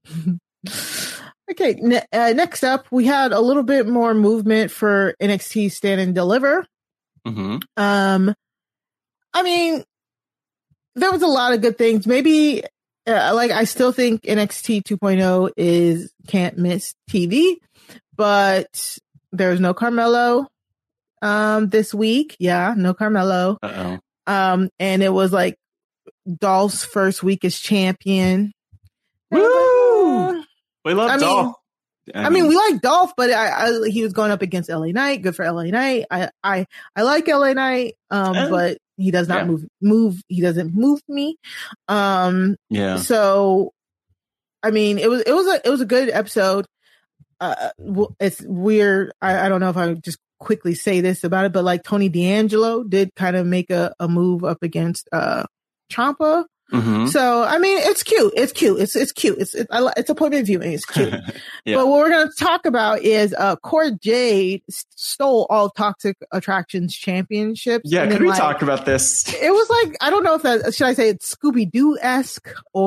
Okay, ne- uh, next up, we had a little bit more movement for N X T Stand and Deliver. Mm-hmm. Um, I mean, there was a lot of good things. Maybe, uh, like, I still think N X T two point oh is can't miss T V, but there's no Carmelo. um, this week. Yeah, no Carmelo. Uh-oh. Um, and it was like Dolph's first week as champion. Woo! We love I Dolph. mean, I I mean, we like Dolph, but I, I, he was going up against L A Knight. Good for L A Knight. I, I, I like L A Knight, um, Uh, but he does not yeah. move, move. He doesn't move me. Um, Yeah. So, I mean, it was, it was a, it was a good episode. Uh, w- it's weird. I, I don't know if I would just quickly say this about it, but like Tony D'Angelo did kind of make a, a move up against, uh, Ciampa. Mhm. So, I mean, it's cute. It's cute. It's, it's cute. It's, it, I, li- it's appointment viewing. It's cute. Yeah. But what we're going to talk about is, uh, Cora Jade s- stole all Toxic Attractions championships. Yeah, And could then, we like, talk about this? It was like, I don't know if that, should I say it's Scooby-Doo-esque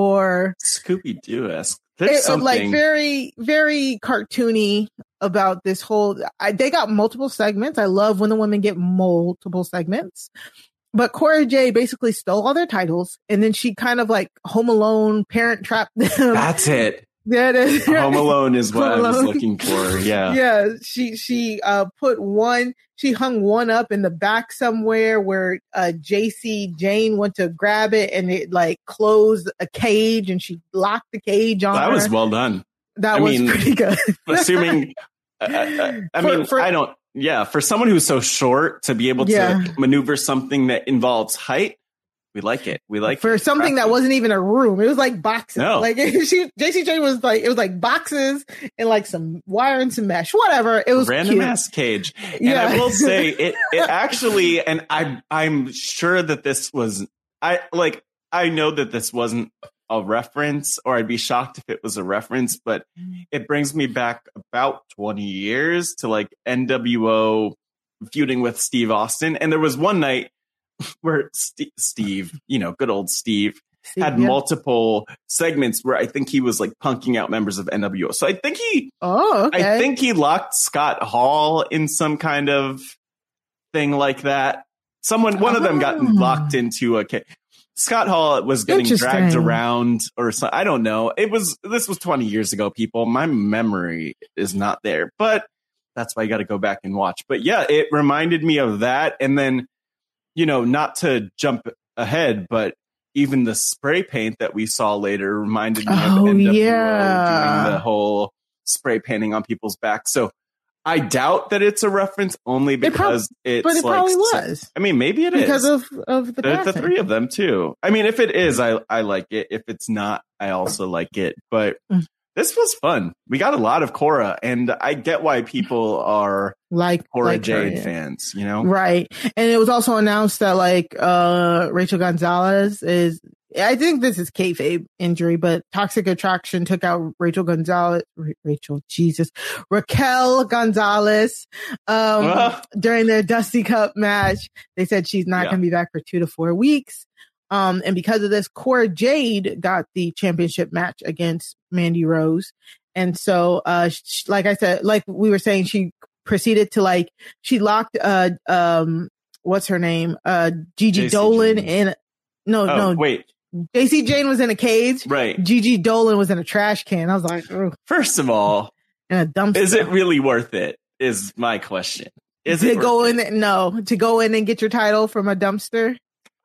or Scooby-Doo-esque. There's it, something. like very, very cartoony about this whole, I, they got multiple segments. I love when the women get multiple segments. But Cora Jade basically stole all their titles, and then she kind of like Home Alone, Parent Trap them. That's it. That is Home Alone is what Home I was Alone. looking for. Yeah. Yeah, she she uh put one, she hung one up in the back somewhere where uh J C Jane went to grab it, and it like closed a cage, and she locked the cage on That her. was well done. That I was mean, pretty good. Assuming, uh, uh, I For- mean, for- I don't. Yeah, for someone who's so short to be able Yeah. to maneuver something that involves height, we like it. We like For it. something that wasn't even a room, it was like boxes. No. Like she, J C Jane was like, it was like boxes and like some wire and some mesh, whatever. It was random cute. ass cage. And Yeah. I will say it. It actually, and I, I'm sure that this was. I like. I know that this wasn't a reference, or I'd be shocked if it was a reference, but it brings me back about twenty years to like N W O feuding with Steve Austin. And there was one night where St- Steve, you know, good old Steve, Steve, had yeah. multiple segments where I think he was like punking out members of N W O. So I think he, Oh, okay. I think he locked Scott Hall in some kind of thing like that. Someone, one of them got Oh. locked into a cage. Scott Hall was getting dragged Interesting. around or so. I don't know. It was, this was twenty years ago, people. My memory is not there, but that's why you got to go back and watch. But yeah, it reminded me of that. And then, you know, not to jump ahead, but even the spray paint that we saw later reminded me Oh, of N W O yeah. doing the whole spray painting on people's backs. So I doubt that it's a reference only It prob- because it's but it like, probably was. I mean, maybe it is because of, of the, the, the passing. three of them too. I mean, if it is, I I like it. If it's not, I also like it. But Mm. this was fun. We got a lot of Cora, and I get why people are like Cora like her, Jade yeah. fans. You know, Right. And it was also announced that like uh Rachel Gonzalez is, I think this is kayfabe injury, but Toxic Attraction took out Rachel Gonzalez, Ra- Rachel, Jesus, Raquel Gonzalez, um, Ah. during their Dusty Cup match. They said she's not Yeah. going to be back for two to four weeks. Um, and because of this, Cora Jade got the championship match against Mandy Rose. And so, uh, sh- like I said, like we were saying, she proceeded to like, she locked, uh, um, what's her name? Uh, Gigi J C Dolan Jane. in, no, Oh, no, wait, J C Jane was in a cage. right. Gigi Dolan was in a trash can. I was like, oh, First of all, in a dumpster. is it really worth it? Is my question. Is to it go worth in? No, to go in and get your title from a dumpster.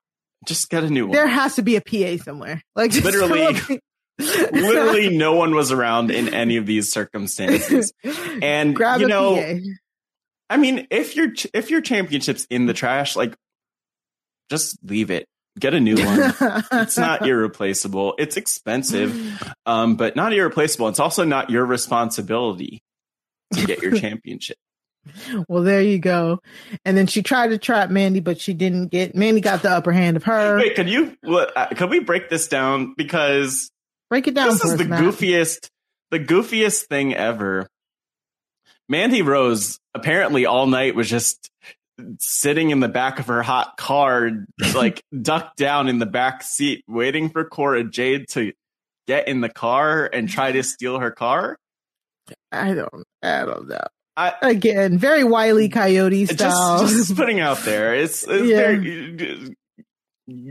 Just get a new one. There has to be a P A somewhere. Like just Literally. something- Literally, no one was around in any of these circumstances. And grab you a know, P A. I mean, if your if your championship's in the trash, like, just leave it. Get a new one. It's not irreplaceable. It's expensive, um, but not irreplaceable. It's also not your responsibility to get your championship. Well, there you go. And then she tried to trap Mandy, but she didn't get. Mandy got the upper hand of her. Wait, could you? what, uh, Could we break this down? Because Break it down this for is us, the Matt. goofiest, the goofiest thing ever. Mandy Rose apparently all night was just sitting in the back of her hot car, like ducked down in the back seat, waiting for Cora Jade to get in the car and try to steal her car. I don't. I don't know. I, Again, very Wile E. Coyote style. just, just putting out there, it's, it's Yeah. very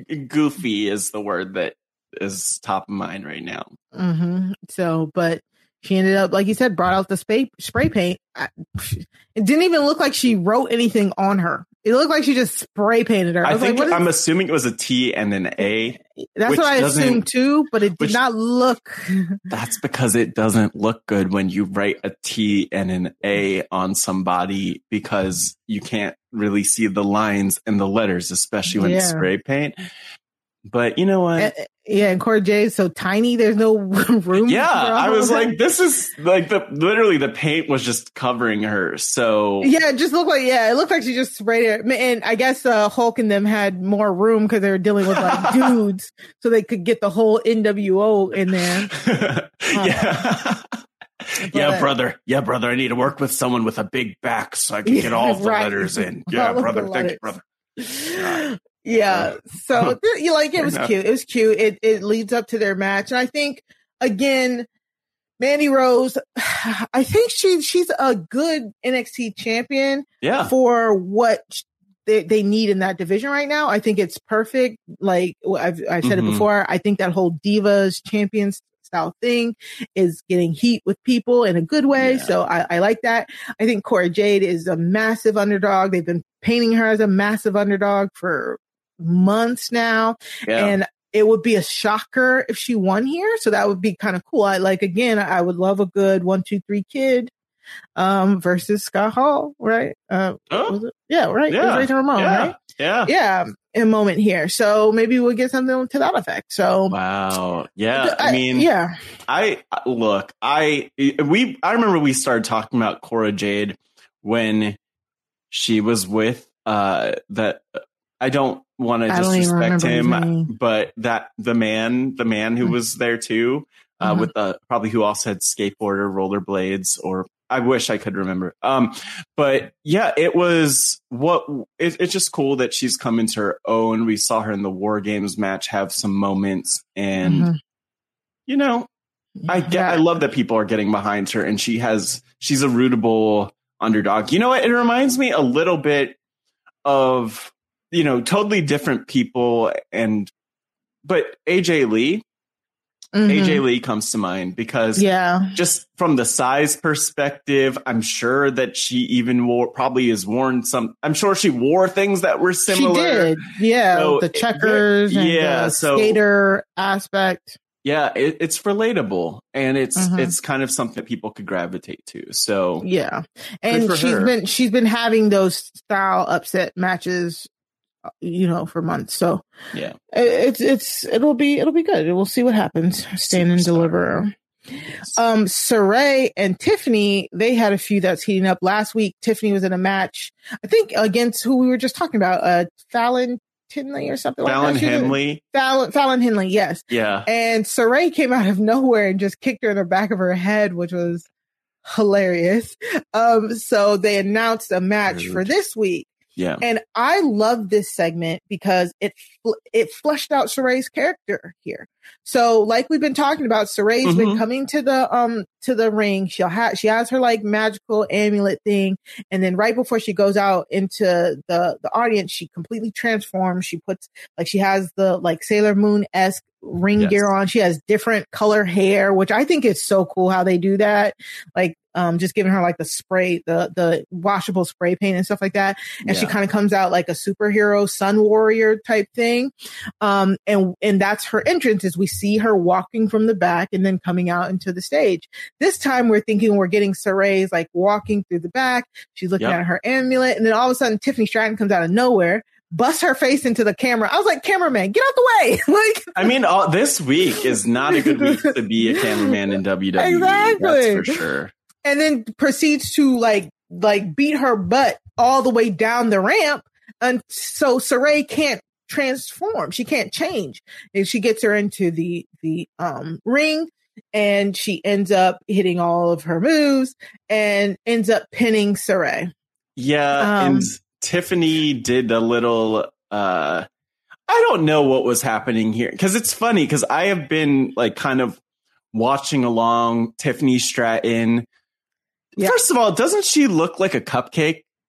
goofy is the word that is top of mind right now. hmm So, but She ended up, like you said, brought out the spray, spray paint. I, it didn't even look like she wrote anything on her. It looked like she just spray painted her. I, I was think like, what I'm is- assuming it was a T and an A. That's what I assumed too, but it did which, not look. That's because it doesn't look good when you write a T and an A on somebody because you can't really see the lines and the letters, especially when Yeah. it's spray paint. But you know what? Uh, yeah, and Cora Jade is so tiny. There's no room. Yeah, for I all was of like, that. this is like the literally the paint was just covering her. So Yeah, it just looked like yeah, it looked like she just sprayed it. And I guess uh, Hulk and them had more room because they were dealing with like dudes, so they could get the whole N W O in there. yeah. Yeah, brother. Yeah, brother. I need to work with someone with a big back so I can get all of the Right. letters in. Yeah, All of brother. the Thank you, letters. brother. Yeah. So th- you like it Fair was enough. cute. It was cute. It it leads up to their match. And I think again, Mandy Rose, I think she she's a good N X T champion Yeah. for what they, they need in that division right now. I think it's perfect. Like I've I've said Mhm. it before. I think that whole Divas champions style thing is getting heat with people in a good way. Yeah. So I, I like that. I think Cora Jade is a massive underdog. They've been painting her as a massive underdog for months now. Yeah. And it would be a shocker if she won here. So that would be kind of cool. I like, again, I would love a good one, two, three kid, um, versus Scott Hall, right? Uh, Oh. was it? Yeah, right. It was Yeah. Razor Ramon, Yeah. right? Yeah. Yeah. A moment here. So maybe we'll get something to that effect. So Wow. Yeah. I I- mean, yeah. I look, I, we, I remember we started talking about Cora Jade when she was with, uh, that I don't want to I don't even disrespect remember his him, name. but that the man, the man who was there too, uh, Mhm. with the, probably who also had skateboarder, rollerblades, or I wish I could remember. Um, but yeah, it was what it, it's just cool that she's come into her own. We saw her in the War Games match have some moments, and Mhm. you know, I get, I love that people are getting behind her, and she has, she's a rootable underdog. You know what? It reminds me a little bit of, you know, totally different people, and but A J Lee. Mhm. A J Lee comes to mind because Yeah. just from the size perspective, I'm sure that she even wore, probably has worn some, I'm sure she wore things that were similar. She did. Yeah. So, the checkers and yeah, the so- skater aspect. Yeah, it, it's relatable, and it's Mhm. it's kind of something that people could gravitate to. So Yeah. And for she's her. been she's been having those style upset matches, uh, you know, for months. So yeah, it, it's it's it'll be it'll be good. We'll see what happens. Stand and deliver. Um, Saray and Tiffany, they had a few that's heating up. Last week, Tiffany was in a match, I think, against who we were just talking about, uh, Fallon Tinley or something Fallon like that. She was- Henley. Fallon, Fallon Henley, yes. Yeah. And Saray came out of nowhere and just kicked her in the back of her head, which was hilarious. Um, so they announced a match for this week. Yeah. And I love this segment because it fl- it fleshed out Saray's character here. So, like we've been talking about, Saray's been Mhm. coming to the um to the ring. She'll have she has her like magical amulet thing, and then right before she goes out into the the audience, she completely transforms. She puts like she has the like Sailor Moon esque ring Yes. gear on. She has different color hair, which I think is so cool how they do that. Like um just giving her like the spray, the the washable spray paint and stuff like that. And she Yeah. kind of comes out like a superhero sun warrior type thing. Um and and that's her entrance is we see her walking from the back and then coming out into the stage. This time we're thinking we're getting Saray's like walking through the back. She's looking Yep. at her amulet, and then all of a sudden Tiffany Stratton comes out of nowhere, busts her face into the camera. I was like, cameraman, get out the way. Like I mean, all, this week is not a good week to be a cameraman in W W E. Exactly. That's for sure. and then proceeds to like like beat her butt all the way down the ramp, and so Saray can't transform. She can't change, and she gets her into the the um ring, and she ends up hitting all of her moves and ends up pinning Saray. Yeah, Um, and Tiffany did a little uh I don't know what was happening here, because it's funny because I have been like kind of watching along Tiffany Stratton. Yeah. First of all, doesn't she look like a cupcake?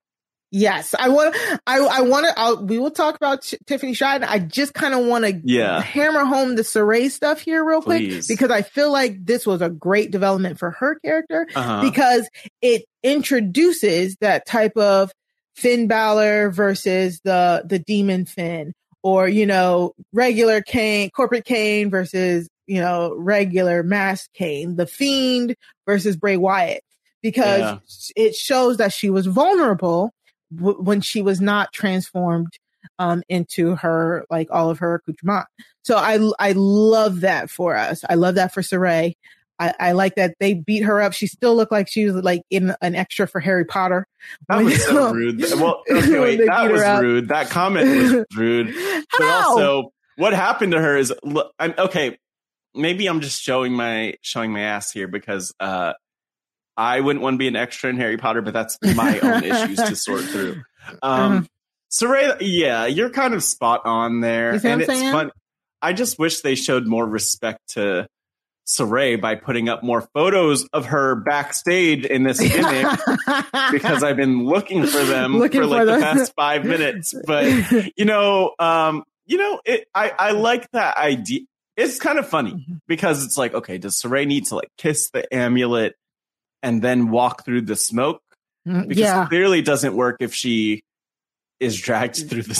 Yes, I want. I I want to. We will talk about Ch- Tiffany Stratton. I just kind of want to yeah. hammer home the Saray stuff here real Please. quick because I feel like this was a great development for her character uh-huh. because it introduces that type of Finn Balor versus the the Demon Finn, or you know, regular Kane, corporate Kane versus you know regular masked Kane, the Fiend versus Bray Wyatt, because yeah. it shows that she was vulnerable when she was not transformed um, into her, like all of her accoutrement. So I, I love that for us. I love that for Saray. I, I like that they beat her up. She still looked like she was like in an extra for Harry Potter. That was so rude. Well, okay, wait, that was rude. That comment was rude. How? But also, what happened to her is, I'm okay. Maybe I'm just showing my showing my ass here because uh, I wouldn't want to be an extra in Harry Potter, but that's my own issues to sort through. Um, uh-huh. Saray, yeah, you're kind of spot on there. You see and what I'm it's saying? fun. I just wish they showed more respect to Saray by putting up more photos of her backstage in this gimmick because I've been looking for them looking for like for the past five minutes. But, you know, um, you know, it, I, I like that idea. It's kind of funny because it's like, okay, does Saray need to like kiss the amulet and then walk through the smoke? Because yeah. it clearly doesn't work if she is dragged through the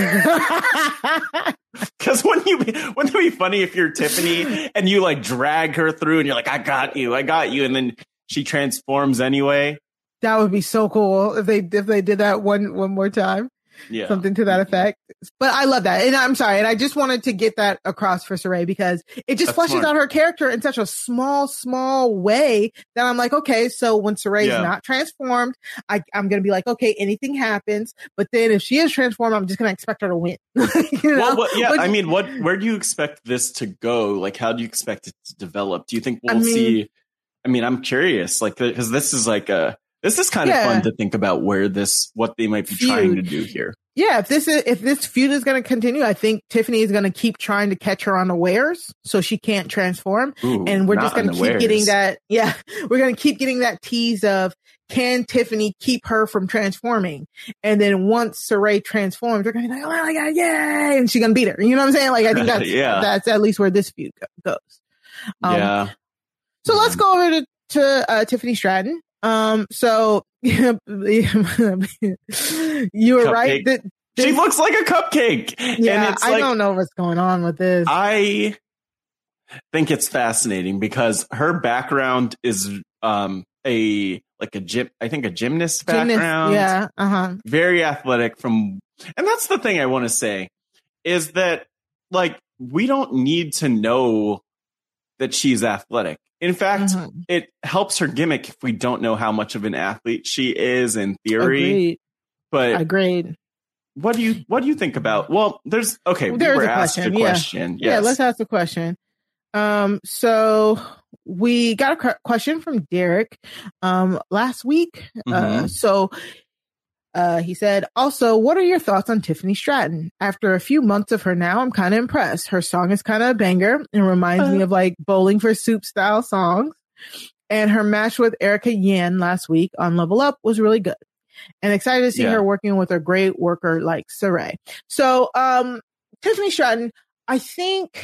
smoke. Because wouldn't you be, wouldn't it be funny if you're Tiffany and you like drag her through and you're like, I got you, I got you, and then she transforms anyway? That would be so cool if they if they did that one one more time. Yeah. Something to that effect. But I love that. And I'm sorry. And I just wanted to get that across for Saray because it just That's fleshes smart. out her character in such a small, small way that I'm like, okay, so when Saray's Yeah. not transformed, I, I'm going to be like, okay, anything happens. But then if she is transformed, I'm just going to expect her to win. you know? Well, what, yeah, Which, I mean, what? Where do you expect this to go? Like, how do you expect it to develop? Do you think we'll I mean, see? I mean, I'm curious, like, because this is like a this is kind of Yeah. fun to think about where this, what they might be Feud. trying to do here. Yeah, if this is if this feud is going to continue, I think Tiffany is going to keep trying to catch her unawares so she can't transform, Ooh, and we're not just going to keep unawares. getting that. Yeah, we're going to keep getting that tease of can Tiffany keep her from transforming, and then once Saray transforms, we're going to be like, oh my god, yay, and she's going to beat her. You know what I'm saying? Like I think that's Yeah. that's at least where this feud go- goes. Um, yeah. So let's go over to to uh, Tiffany Stratton. Um, so you were right that this, She looks like a cupcake. yeah, and it's I like, don't know what's going on with this. I think it's fascinating because her background is um a like a gym I think a gymnast Gymnast, background. yeah, uh-huh. Very athletic from and that's the thing I want to say is that like we don't need to know that she's athletic. In fact, Mhm. it helps her gimmick if we don't know how much of an athlete she is in theory. Agreed. But Agreed. what do you what do you think about? Well, there's okay, There's we were a asked question. a Yeah. question. Yeah, Yes. let's ask the question. Um, so we got a cu- question from Derek um last week. Uh, Mhm. so uh, he said, also, what are your thoughts on Tiffany Stratton? After a few months of her now, I'm kind of impressed. Her song is kind of a banger and reminds Uh. me of like Bowling for Soup style songs. And her match with Erica Yan last week on Level Up was really good. And excited to see Yeah. her working with a great worker like Saray. So, um, Tiffany Stratton, I think,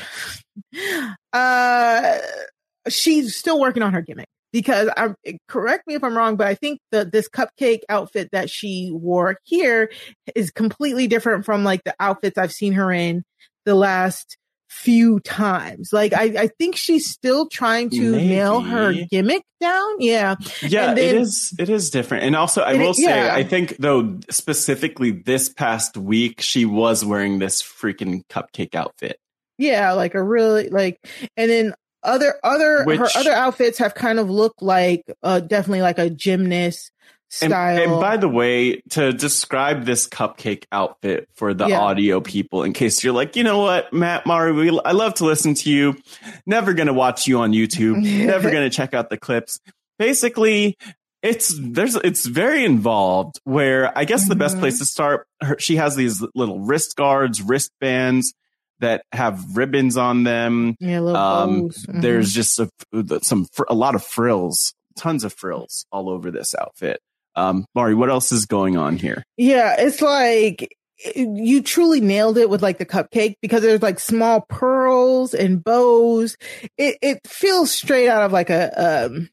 uh, she's still working on her gimmick because I correct me if I'm wrong, but I think that this cupcake outfit that she wore here is completely different from like the outfits I've seen her in the last few times. Like I, I think she's still trying to Maybe. nail her gimmick down. Yeah. Yeah, And then- it is. It is different, and also I It will is- say, yeah. I think though specifically this past week, she was wearing this freaking cupcake outfit. Yeah, like a really like, and then other other Which- her other outfits have kind of looked like uh definitely like a gymnast And, style. and by the way, to describe this cupcake outfit for the Yeah. audio people, in case you're like, you know what, Matt, Mari, we, I love to listen to you. Never going to watch you on YouTube. Never going to check out the clips. Basically, it's there's it's very involved. Where I guess the best Mhm. place to start, her, she has these little wrist guards, wristbands that have ribbons on them. Yeah, little Um, bows. Mhm. There's just a, some fr- a lot of frills, tons of frills all over this outfit. Um, Mari, what else is going on here? Yeah, it's like you truly nailed it with like the cupcake because there's like small pearls and bows. It it feels straight out of like a um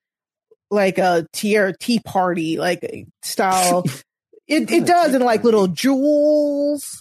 like a tea or tea party like style. it it does, and like little jewels,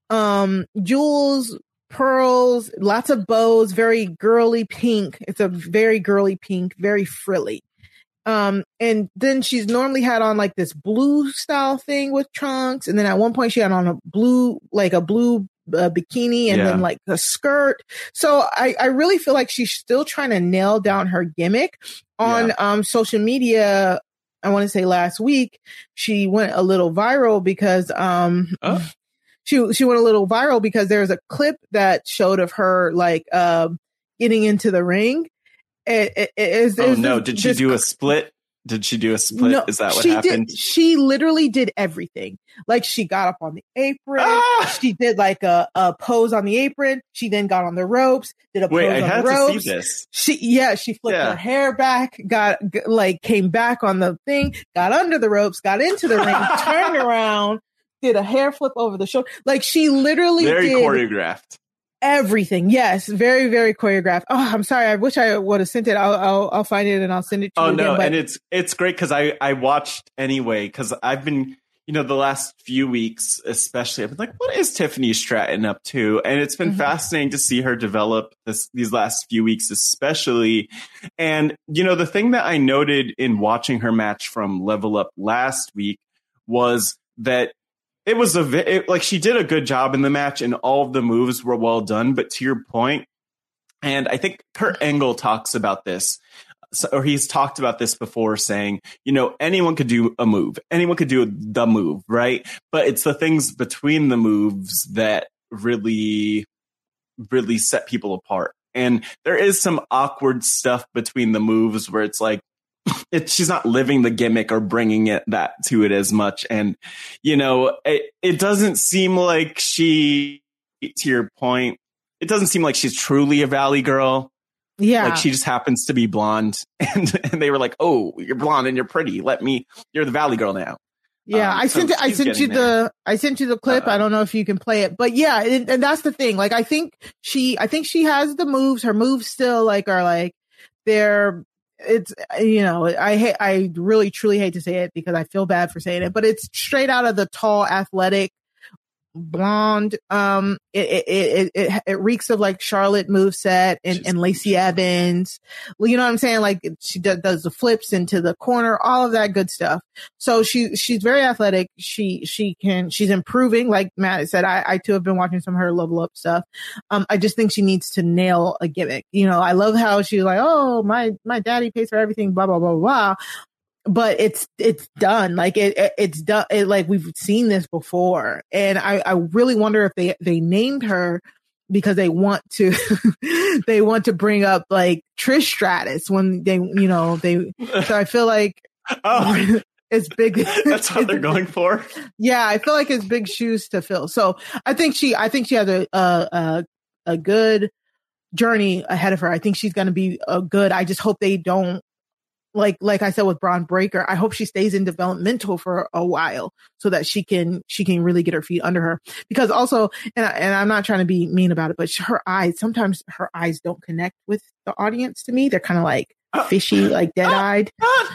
um, jewels, pearls, lots of bows, very girly pink. It's a very girly pink, very frilly. Um, and then she's normally had on like this blue style thing with trunks. And then at one point she had on a blue, like a blue uh, bikini and yeah. then like a skirt. So I, I really feel like she's still trying to nail down her gimmick on, yeah. um, social media. I want to say last week she went a little viral because, um, oh. she, she went a little viral because there's a clip that showed of her like, uh, getting into the ring. It, it, it is, oh no! Did she do a split? Did she do a split? No, is that what she happened? Did, she literally did everything. Like she got up on the apron. Ah! She did like a, a pose on the apron. She then got on the ropes. Did a Wait, pose I on had the ropes. to see this. She yeah, she flipped yeah. her hair back. Got like came back on the thing. Got under the ropes. Got into the ring. Turned around. Did a hair flip over the shoulder. Like she literally very did choreographed. Everything. Yes. Very, very choreographed. Oh, I'm sorry. I wish I would have sent it. I'll, I'll, I'll find it and I'll send it to oh, you. Oh, no. Again, and it's, it's great because I, I watched anyway because I've been, you know, the last few weeks, especially, I've been like, what is Tiffany Stratton up to? And it's been mm-hmm. fascinating to see her develop this, these last few weeks, especially. And, you know, the thing that I noted in watching her match from Level Up last week was that It was a it, like she did a good job in the match and all of the moves were well done. But to your point, and I think Kurt Angle talks about this, so, or he's talked about this before, saying, you know, anyone could do a move, anyone could do the move, right? But it's the things between the moves that really, really set people apart. And there is some awkward stuff between the moves where it's like, It, she's not living the gimmick or bringing it that to it as much. And, you know, it, it doesn't seem like she, to your point, it doesn't seem like she's truly a Valley girl. Yeah. Like she just happens to be blonde and, and they were like, oh, you're blonde and you're pretty. Let me, you're the Valley girl now. Yeah, um, I sent so I sent you there. the I sent you the clip. Uh, I don't know if you can play it, but yeah, it, and that's the thing. Like I think she I think she has the moves. Her moves still like are like they're it's, you know, I hate, I really truly hate to say it because I feel bad for saying it, but it's straight out of the tall, athletic, blonde. Um, it, it, it, it, it reeks of like Charlotte moveset and, and Lacey Evans. Well, you know what I'm saying? Like she does, does the flips into the corner, all of that good stuff. So she, she's very athletic. She, she can, she's improving. Like Matt said, I, I too have been watching some of her Level Up stuff. Um, I just think she needs to nail a gimmick. You know, I love how she's like, oh, my, my daddy pays for everything, blah, blah, blah, blah. But it's, it's done. Like it, it it's done. It, like we've seen this before. And I, I really wonder if they, they named her because they want to, they want to bring up like Trish Stratus when they, you know, they, so I feel like oh, it's big. That's what they're going for. Yeah. I feel like it's big shoes to fill. So I think she, I think she has a, a, a, a good journey ahead of her. I think she's going to be a good, I just hope they don't, Like, like I said with Braun Breaker, I hope she stays in developmental for a while so that she can, she can really get her feet under her. Because also, and, I, and I'm not trying to be mean about it, but her eyes, sometimes her eyes don't connect with the audience to me. They're kind of like fishy, like dead eyed.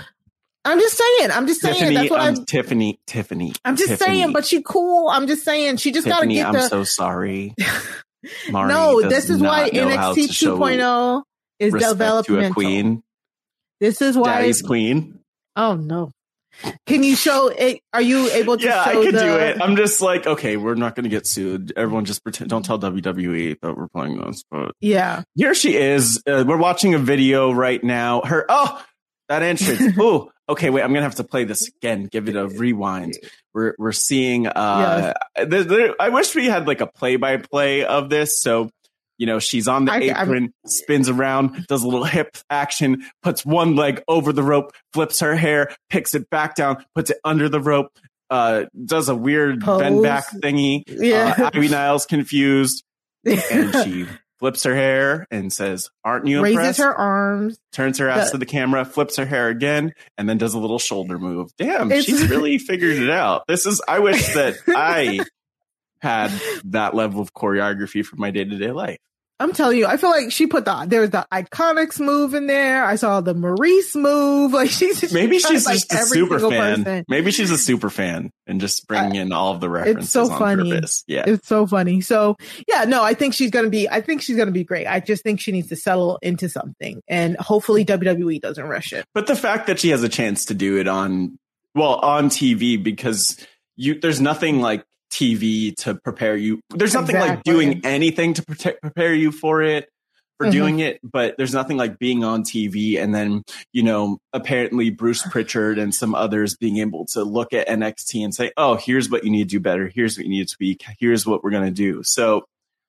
I'm just saying, I'm just saying. Tiffany, that's what I'm, I'm, Tiffany, Tiffany. I'm just Tiffany. saying, but she cool. I'm just saying, she just got to get I'm the. I'm so sorry. Mari no, this is why N X T two point oh is developmental. To a queen. This is why Daddy's queen. Oh no! Can you show it? Are you able to? Yeah, show I can the... do it. I'm just like, okay, we're not going to get sued. Everyone, just pretend. Don't tell W W E that we're playing this. But yeah, here she is. Uh, we're watching a video right now. Her oh, that entrance. Oh, okay. Wait, I'm gonna have to play this again. Give it a rewind. We're we're seeing. Uh, yes. there, there, I wish we had like a play by play of this. So. You know, she's on the I, apron, I'm, spins around, does a little hip action, puts one leg over the rope, flips her hair, picks it back down, puts it under the rope, uh, does a weird pose. Bend back thingy. Yeah. Uh, Ivy Niles confused. And she flips her hair and says, "Aren't you impressed?" Raises her arms, turns her ass the, to the camera, flips her hair again, and then does a little shoulder move. Damn, It's- she's really figured it out. This is. I wish that I had that level of choreography for my day to day life. I'm telling you, I feel like she put the there's the Iconics move in there. I saw the Maurice move. Like she's Maybe she's like just a every super single fan. person. Maybe she's a super fan and just bringing in all of the references It's so on funny. purpose. Yeah. It's so funny. So yeah, no, I think she's gonna be. I think she's gonna be great. I just think she needs to settle into something, and hopefully W W E doesn't rush it. But the fact that she has a chance to do it on, well, on T V, because you, there's nothing like T V to prepare you. There's nothing like Exactly. doing anything to protect, prepare you for it, for Mhm. doing it. But there's nothing like being on T V and then, you know, apparently Bruce Pritchard and some others being able to look at N X T and say, oh, here's what you need to do better. Here's what you need to tweak. Here's what we're going to do. So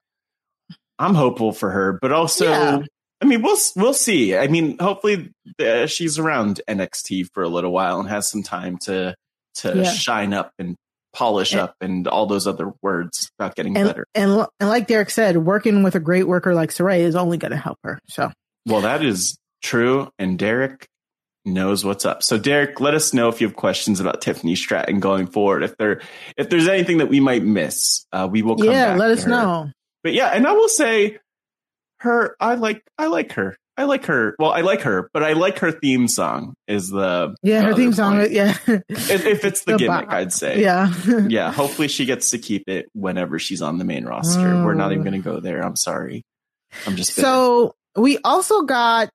I'm hopeful for her, but also, Yeah. I mean, we'll we'll see. I mean, hopefully uh, she's around N X T for a little while and has some time to to Yeah. shine up and polish And- up and all those other words about getting And, better. and and like Derek said, working with a great worker like Saray is only going to help her. So Well, that is true, and Derek knows what's up. So, Derek, let us know if you have questions about Tiffany Stratton going forward. If there if there's anything that we might miss, uh, we will come yeah, back let to us her. know. But yeah, and I will say, her, I like, I like her. I like her. Well, I like her, but I like her theme song. Is the Yeah, the her other theme song. point. Yeah, If, if it's the, The gimmick, bop. I'd say. yeah. Yeah. Hopefully, she gets to keep it whenever she's on the main roster. Mm. We're not even going to go there. I'm sorry. I'm just bitter. So we also got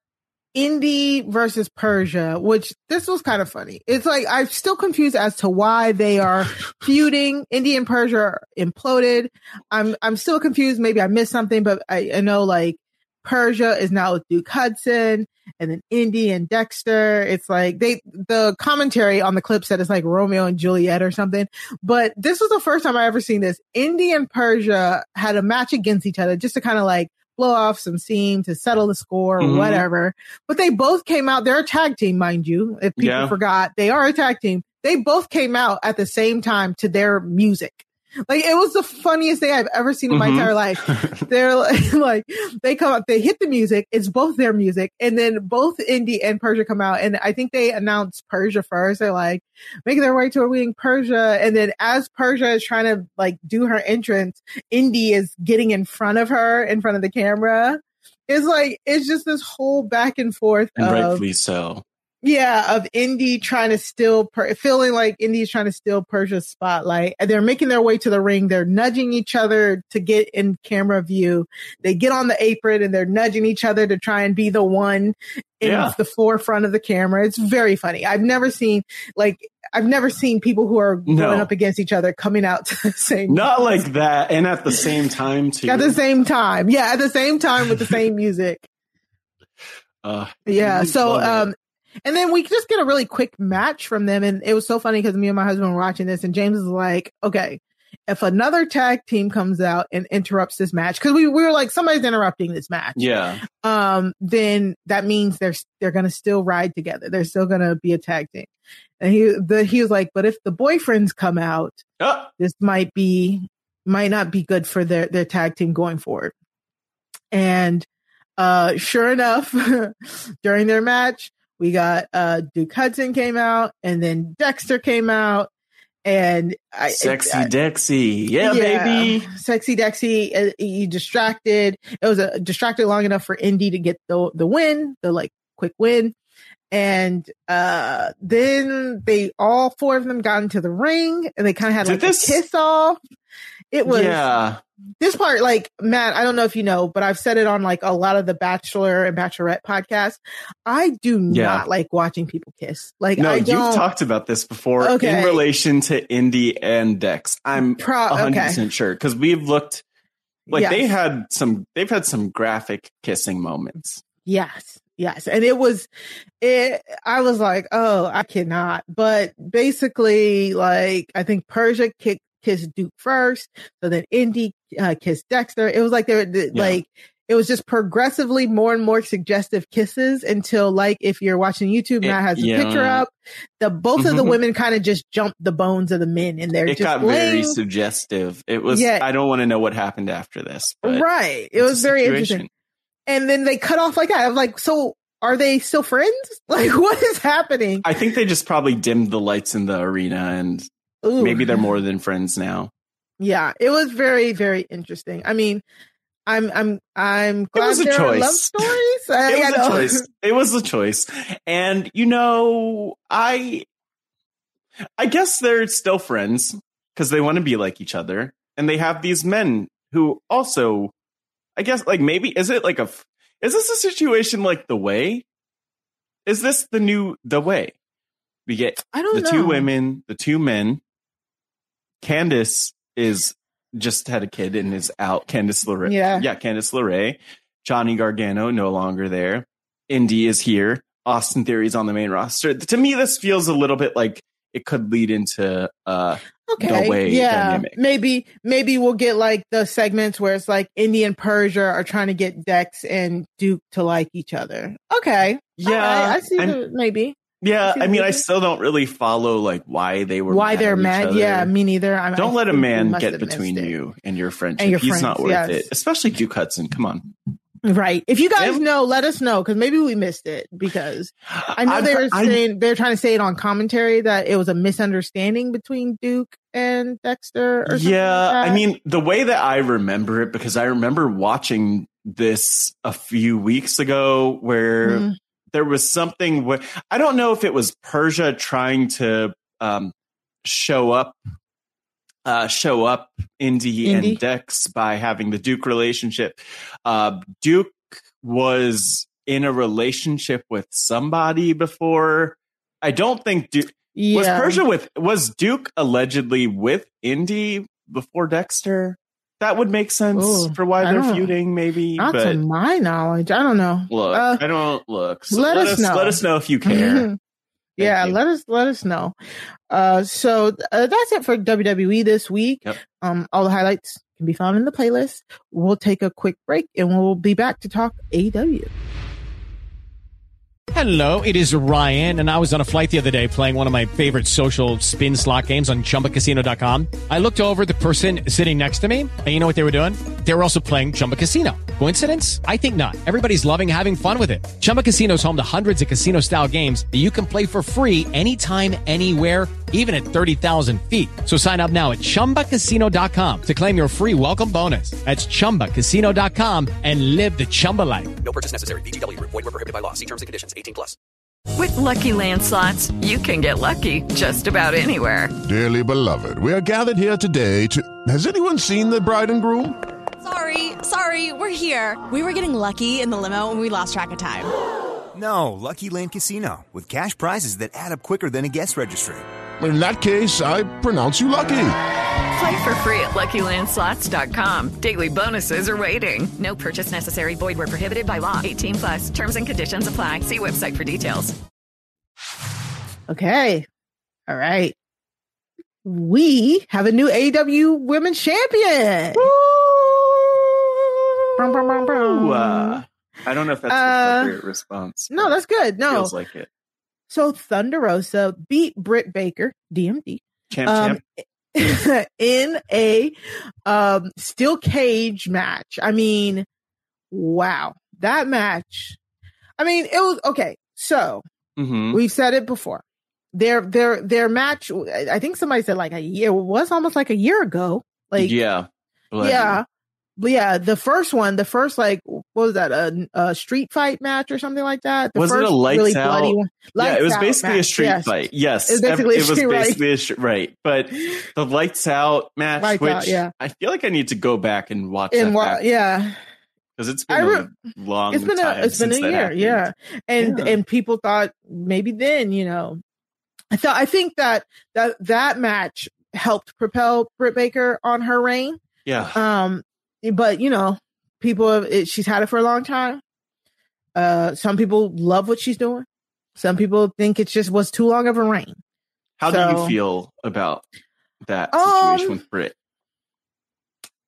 Indy versus Persia, which this was kind of funny. It's like I'm still confused as to why they are feuding. Indy and Persia are imploded. I'm I'm still confused. Maybe I missed something, but I, I know like Persia is now with Duke Hudson, and then Indy and Dexter. It's like they the commentary on the clip said it's like Romeo and Juliet or something. But this was the first time I ever seen this. Indy and Persia had a match against each other just to kind of like blow off some steam to settle the score or Mhm. whatever. But they both came out. They're a tag team, mind you. If people Yeah. forgot, they are a tag team. They both came out at the same time to their music. Like it was the funniest thing I've ever seen in my Mhm. entire life. They're like, like they come up, they hit the music. It's both their music, and then both Indy and Persia come out. And I think they announced Persia first. They're like making their way to a ring, Persia, and then as Persia is trying to like do her entrance, Indy is getting in front of her, in front of the camera. It's like it's just this whole back and forth and of rightfully so. yeah, of Indy trying to steal, per- feeling like Indy's trying to steal Persia's spotlight. And they're making their way to the ring. They're nudging each other to get in camera view. They get on the apron and they're nudging each other to try and be the one in Yeah. the forefront of the camera. It's very funny. I've never seen like I've never seen people who are No. going up against each other coming out to the same Not like that, and at the same time too. at the same time. Yeah, at the same time with the same music. Uh, Yeah. I So, love it. um, and then we just get a really quick match from them. And it was so funny because me and my husband were watching this and James is like, okay, if another tag team comes out and interrupts this match, cause we, we were like, somebody's interrupting this match. yeah, Um, then that means they're, they're going to still ride together. They're still going to be a tag team. And he, the, he was like, but if the boyfriends come out, oh, this might be, might not be good for their, their tag team going forward. And, uh, sure enough, during their match, we got, uh, Duke Hudson came out and then Dexter came out and I, sexy I, Dexy, yeah, baby. Sexy Dexy, uh, he distracted. It was a distracted long enough for Indy to get the, the win, the like quick win. And, uh, then they, all four of them got into the ring and they kind of had Did like this- a kiss off. It was, Yeah, this part, like, Matt, I don't know if you know, but I've said it on like a lot of the Bachelor and Bachelorette podcasts. I do Yeah. not like watching people kiss. Like, no, I you've don't. talked about this before Okay. in relation to Indy and Dex. I'm Pro- a hundred okay. percent sure because we've looked like Yes. they had some. They've had some graphic kissing moments. Yes. Yes. And it was, it, I was like, oh, I cannot. But basically, like, I think Persia kicked, kissed Duke first. So then Indy uh, kissed Dexter. It was like they were the, Yeah. like, it was just progressively more and more suggestive kisses until, like, if you're watching YouTube, It- Matt has the yeah. picture up. The both of the women kind of just jumped the bones of the men, and they're It just got very laying- suggestive. It was. Yeah. I don't want to know what happened after this. But right. It it's was a very situation. interesting. And then they cut off like that. I'm like, so are they still friends? Like, what is happening? I think they just probably dimmed the lights in the arena, and Ooh. maybe they're more than friends now. Yeah, it was very, very interesting. I mean, I'm, I'm, I'm glad was a there are choice. love stories. I, It was I a know. choice. It was a choice, and you know, I, I guess they're still friends because they want to be like each other, and they have these men who also, I guess, like maybe is it like a, is this a situation like The Way? Is this the new The Way? We get I don't the know. two women, the two men. Candace is just had a kid and is out. Candace LeRae. Yeah. Yeah, Candace LeRae. Johnny Gargano no longer there. Indy is here. Austin Theory's on the main roster. To me, this feels a little bit like it could lead into uh Okay. The Way yeah. dynamic. Maybe, maybe we'll get like the segments where it's like Indy and Persia are trying to get Dex and Duke to like each other. Okay. Yeah, All right. I see I'm- the, maybe. Yeah, see I mean, the- I still don't really follow like why they were Why mad they're at each mad. other. Yeah, me neither. I Don't I let a think we man must get have missed between it. you and your friendship. And your He's friends, not worth yes. it. Especially Duke Hudson. Come on. Right. If you guys Yeah. know, let us know because maybe we missed it because I know I've- they were I- saying they're trying to say it on commentary that it was a misunderstanding between Duke and Dexter. Or something Yeah, like that. I mean, the way that I remember it, because I remember watching this a few weeks ago where Mhm. there was something where I don't know if it was Persia trying to um, show up, uh, show up Indy, Indy? and Dex by having the Duke relationship. Uh, Duke was in a relationship with somebody before. I don't think Duke. yeah. Was Persia with was Duke allegedly with Indy before Dexter? That would make sense Ooh, for why I they're don't- feuding, maybe. Not but to my knowledge. I don't know. look, Uh, I don't look. So let let, us us know. let us know if you care. yeah, you. let us let us know. Uh, so uh, that's it for W W E this week. Yep. Um, all the highlights can be found in the playlist. We'll take a quick break and we'll be back to talk A E W. Hello, it is Ryan, and I was on a flight the other day playing one of my favorite social spin slot games on Chumba Casino dot com. I looked over at the person sitting next to me, and you know what they were doing? They were also playing Chumba Casino. Coincidence? I think not. Everybody's loving having fun with it. Chumba Casino is home to hundreds of casino-style games that you can play for free anytime, anywhere, even at thirty thousand feet. So sign up now at Chumba Casino dot com to claim your free welcome bonus. That's Chumba Casino dot com and live the Chumba life. No purchase necessary. V G W. Void where prohibited by law. See terms and conditions. eighteen plus. With Lucky Land Slots, you can get lucky just about anywhere. Dearly beloved, we are gathered here today to... Has anyone seen the bride and groom? Sorry, sorry, we're here. We were getting lucky in the limo and we lost track of time. No, Lucky Land Casino, with cash prizes that add up quicker than a guest registry. In that case, I pronounce you lucky. Play for free at Lucky Land Slots dot com. Daily bonuses are waiting. No purchase necessary. Void where prohibited by law. eighteen plus. Terms and conditions apply. See website for details. Okay. All right. We have a new A E W Women's Champion. Brum, brum, brum, brum. Ooh, uh, I don't know if that's the Uh, appropriate response. No, that's good. No. Feels like it. So Thunder Rosa beat Britt Baker, D M D, Champ, um, champ. in a um, steel cage match. I mean, wow, that match. I mean, it was okay. So Mhm. we've said it before. Their their their match. I think somebody said like a year. It was almost like a year ago. Like yeah, Bloody. yeah. But yeah, the first one, the first like what was that a, a street fight match or something like that? The Was it first a lights really out? bloody one. Yeah, Lights it was out basically a match, street yes. fight. Yes, It was basically a it was street fight. basically a street right. But the lights out match, Lights which out, yeah. I feel like I need to go back and watch And that wa- back yeah, because it's I been re- a long it's been a time it's been a since that year, happened. yeah. And Yeah. and people thought maybe then, you know, I thought I think that that that match helped propel Britt Baker on her reign. Yeah. Um, but you know, people have, it, she's had it for a long time. Uh, some people love what she's doing. Some people think it just was too long of a reign. How do So- you feel about that Um, situation with Britt?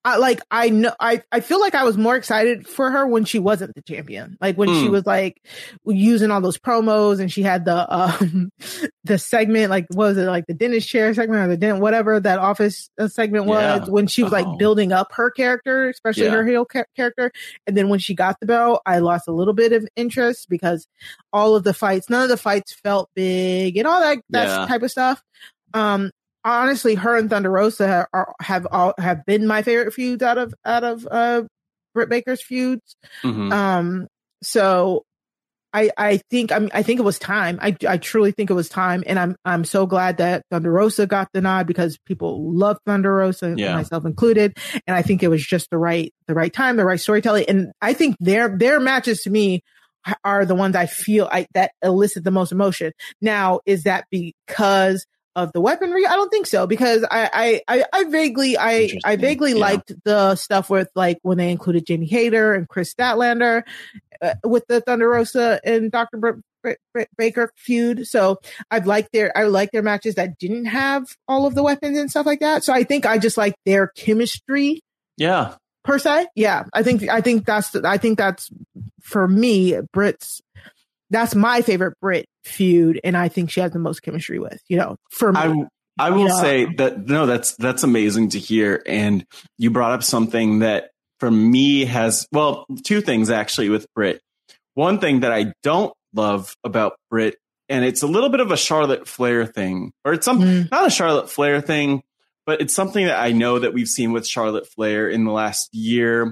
I like I know I, I feel like I was more excited for her when she wasn't the champion. Like when mm. she was like using all those promos and she had the um the segment, like what was it, like the dentist chair segment or the dent whatever that office segment was, yeah. when she was like oh. building up her character, especially yeah. her heel ca- character. And then when she got the belt, I lost a little bit of interest because all of the fights, none of the fights felt big and all that that yeah. type of stuff. Um Honestly, her and Thunder Rosa are, have all, have been my favorite feuds out of out of uh, Britt Baker's feuds. Mm-hmm. Um, so I I think I mean, I think it was time. I I truly think it was time, and I'm I'm so glad that Thunder Rosa got the nod because people love Thunder Rosa, yeah. myself included, and I think it was just the right the right time, the right storytelling, and I think their their matches to me are the ones I feel I, that elicit the most emotion. Now, is that because of the weaponry? I don't think so, because I I, I, I vaguely I, I vaguely yeah. liked the stuff with like when they included Jamie Hayter and Chris Statlander uh, with the Thunder Rosa and Doctor Britt, Britt, Britt Baker feud. So I've liked their I like their matches that didn't have all of the weapons and stuff like that. So I think I just like their chemistry. Yeah. Per se, yeah. I think I think that's I think that's for me Britt's. That's my favorite Brit feud, and I think she has the most chemistry with, you know, for me. I, I will you know? say that, no, that's that's amazing to hear. And you brought up something that for me has, well, two things actually with Brit. One thing that I don't love about Brit, and it's a little bit of a Charlotte Flair thing, or it's some, mm. not a Charlotte Flair thing, but it's something that I know that we've seen with Charlotte Flair in the last year.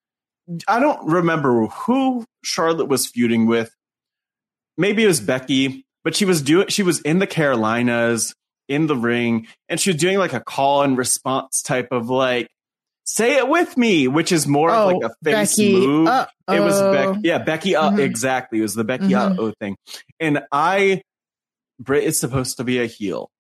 I don't remember who Charlotte was feuding with. Maybe it was Becky, but she was doing, she was in the Carolinas in the ring, and she was doing like a call and response type of like, say it with me, which is more oh, of like a face Becky, move. uh-oh. It was Becky. Yeah. Becky. Uh, mm-hmm. Exactly. It was the Becky mm-hmm. uh-oh thing. And I, Britt is supposed to be a heel.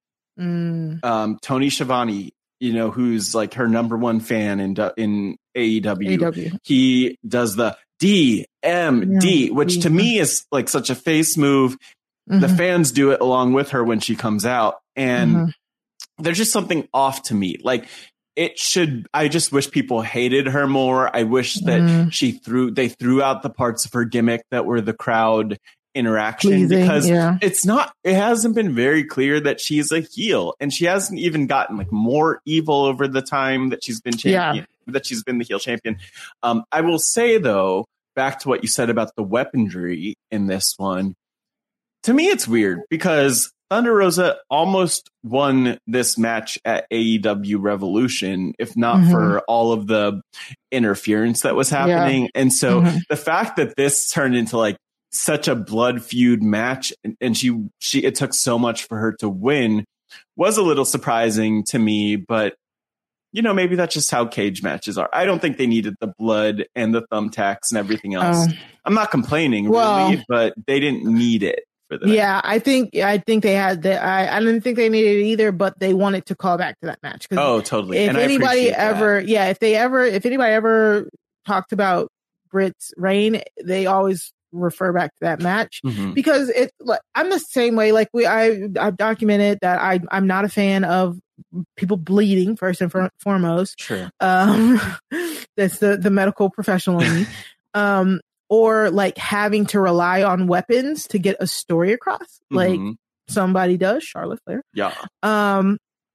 Mm. Um, Tony Schiavone, you know, who's like her number one fan in, in A E W. A E W. He does the D M D, yeah, which to me is like such a face move. Mm-hmm. The fans do it along with her when she comes out. And mm-hmm. there's just something off to me. Like it should, I just wish people hated her more. I wish that mm. she threw, they threw out the parts of her gimmick that were the crowd interaction. Pleasing, because yeah. it's not, it hasn't been very clear that she's a heel, and she hasn't even gotten like more evil over the time that she's been champion. Yeah. that she's been the heel champion. Um, I will say though, back to what you said about the weaponry in this one, to me, it's weird because Thunder Rosa almost won this match at A E W Revolution, if not mm-hmm. for all of the interference that was happening. Yeah. And so mm-hmm. the fact that this turned into like such a blood feud match, and, and she, she, it took so much for her to win, was a little surprising to me, but you know, maybe that's just how cage matches are. I don't think they needed the blood and the thumbtacks and everything else. Um, I'm not complaining well, really, but they didn't need it for the Yeah, match. I think I think they had the I, I didn't think they needed it either, but they wanted to call back to that match. Oh, totally. If and anybody I ever, that. yeah, if they ever, if anybody ever talked about Britt's reign, they always refer back to that match mm-hmm. because it. Like, I'm the same way. Like we, I, I've documented that I, I'm not a fan of people bleeding first and for, foremost. Sure. Um, that's the, the medical professional in me. um, or like having to rely on weapons to get a story across. Like mm-hmm. somebody does, Charlotte Flair. Yeah. Um,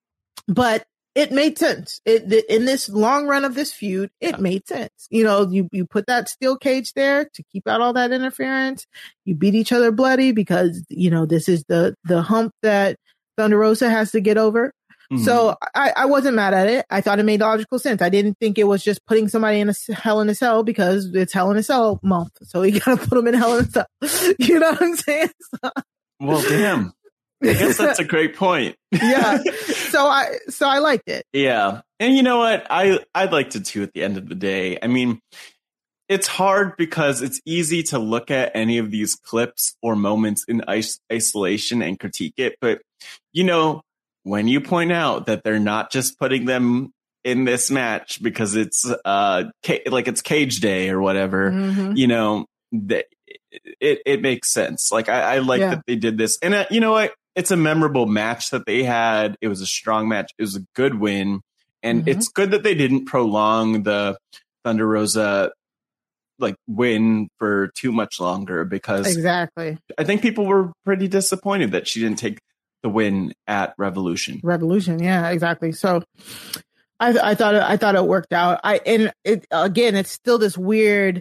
but it made sense. It, it in this long run of this feud, it yeah. made sense. You know, you, you put that steel cage there to keep out all that interference. You beat each other bloody because, you know, this is the, the hump that Thunder Rosa has to get over. Mm-hmm. So I, I wasn't mad at it. I thought it made logical sense. I didn't think it was just putting somebody in a Hell in a Cell because it's Hell in a Cell month. So you got to put them in Hell in a Cell. You know what I'm saying? So, well, damn. I guess that's a great point. yeah. So I so I liked it. Yeah. And you know what? I, I'd like to too at the end of the day. I mean, it's hard because it's easy to look at any of these clips or moments in is- isolation and critique it. But, you know, when you point out that they're not just putting them in this match because it's uh ca- like it's Cage Day or whatever, mm-hmm. you know, that it, it makes sense. Like I, I like yeah. that they did this. And uh, you know what? It's a memorable match that they had. It was a strong match. It was a good win. And Mm-hmm. it's good that they didn't prolong the Thunder Rosa like win for too much longer, because Exactly. I think people were pretty disappointed that she didn't take the win at Revolution. Revolution. Yeah, exactly. So I, I thought, it, I thought it worked out. I, and it, again, it's still this weird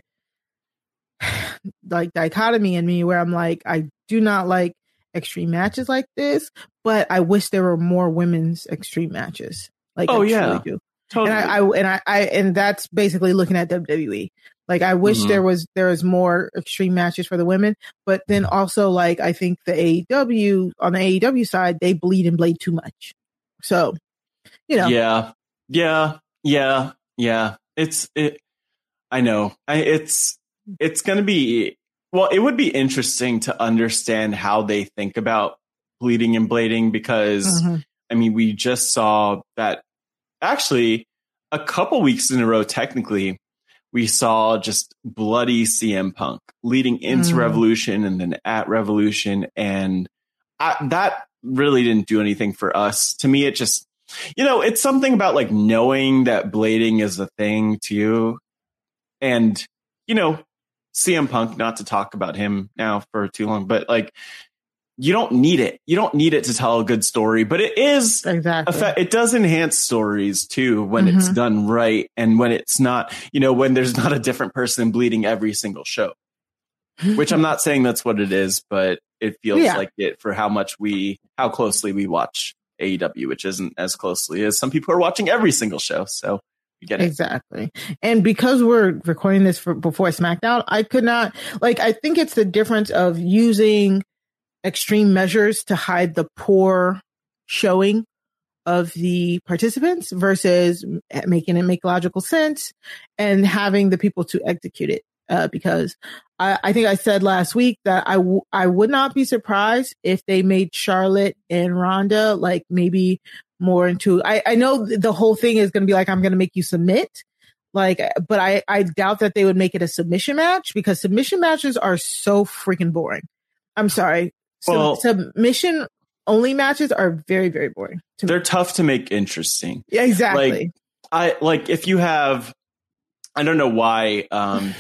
like dichotomy in me where I'm like, I do not like extreme matches like this, but I wish there were more women's extreme matches. Like, oh I yeah, truly do. Totally. And I, I and I, I and that's basically looking at W W E. Like, I wish Mhm. there was there was more extreme matches for the women, but then also like I think the A E W on the A E W side, they bleed and blade too much. So, you know, yeah, yeah, yeah, yeah. It's it. I know. I, it's it's going to be well. It would be interesting to understand how they think about bleeding and blading, because Mhm. I mean, we just saw that actually a couple weeks in a row. Technically, we saw just bloody C M Punk leading into Mm. Revolution and then at Revolution, and I, that really didn't do anything for us. To me, it just, you know, it's something about like knowing that blading is a thing to you. And, you know, C M Punk, not to talk about him now for too long, but like, you don't need it. You don't need it to tell a good story, but it is, exactly. effe- it does enhance stories too when it's Mhm. done right. And when it's not, you know, when there's not a different person bleeding every single show, which I'm not saying that's what it is, but it feels Yeah. like it for how much we, how closely we watch A E W, which isn't as closely as some people are watching every single show. So you get it. Exactly. And because we're recording this for, before SmackDown, I could not, like, I think it's the difference of using extreme measures to hide the poor showing of the participants versus making it make logical sense and having the people to execute it. Uh, because I, I think I said last week that I, w- I would not be surprised if they made Charlotte and Ronda like maybe more into, I, I know the whole thing is going to be like, I'm going to make you submit. Like, but I, I doubt that they would make it a submission match, because submission matches are so freaking boring. I'm sorry. So, Well- submission only matches are very, very boring. To They're me. tough to make interesting. Yeah, exactly. Like, I like if you have, I don't know why, um,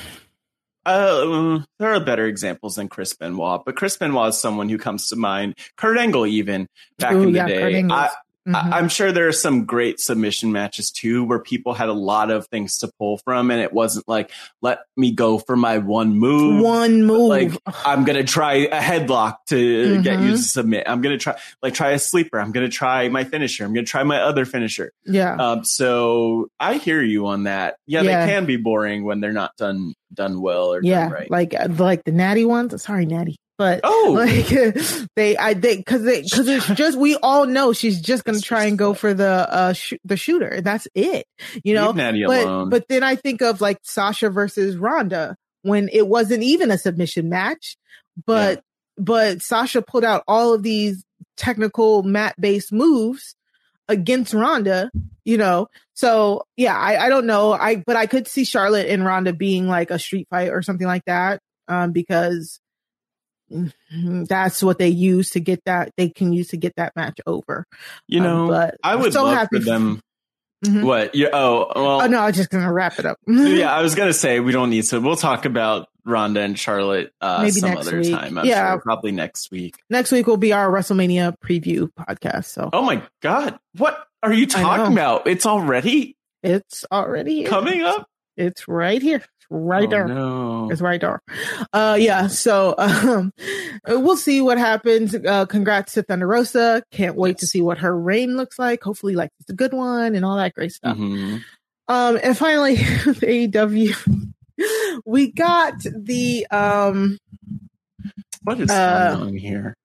Uh, there are better examples than Chris Benoit, but Chris Benoit is someone who comes to mind. Kurt Angle, even back Ooh, in the yeah, Kurt day. Angle's- I, Mhm. I, I'm sure there are some great submission matches too, where people had a lot of things to pull from, and it wasn't like, let me go for my one move. One move. Like, I'm going to try a headlock to get you Mhm. to submit. I'm going to try, like, try a sleeper. I'm going to try my finisher. I'm going to try my other finisher. Yeah. Um, so I hear you on that. Yeah, Yeah. they can be boring when they're not done done well or Yeah, done right. like like the natty ones. Sorry, natty, but Oh. like they, I they because they because it's just we all know she's just gonna try and go for the uh sh- the shooter. That's it, you know. Leave Natty but alone. but then I think of like Sasha versus Ronda when it wasn't even a submission match, but but Sasha pulled out all of these technical mat based moves against Ronda, you know. So yeah, I, I don't know. I but I could see Charlotte and Ronda being like a street fight or something like that, um, because that's what they use to get that they can use to get that match over. You know, Um, but I would so love happy for them. Mhm. What? Yeah. Oh, well. Oh no, I was just gonna wrap it up. yeah, I was gonna say we don't need to. We'll talk about Ronda and Charlotte uh, Maybe some next other week. time. I'm Yeah. sure, probably next week. Next week will be our WrestleMania preview podcast. So Oh my God, what are you I talking know. about? It's already it's already here. coming up. It's right here. It's right Oh, there. no. It's right there. Uh, yeah. So, um, we'll see what happens. Uh, congrats to Thunder Rosa. Can't wait to see what her reign looks like. Hopefully, like it's a good one and all that great stuff. Mhm. Um, and finally, A E W, we got the, um, What is uh, going on here?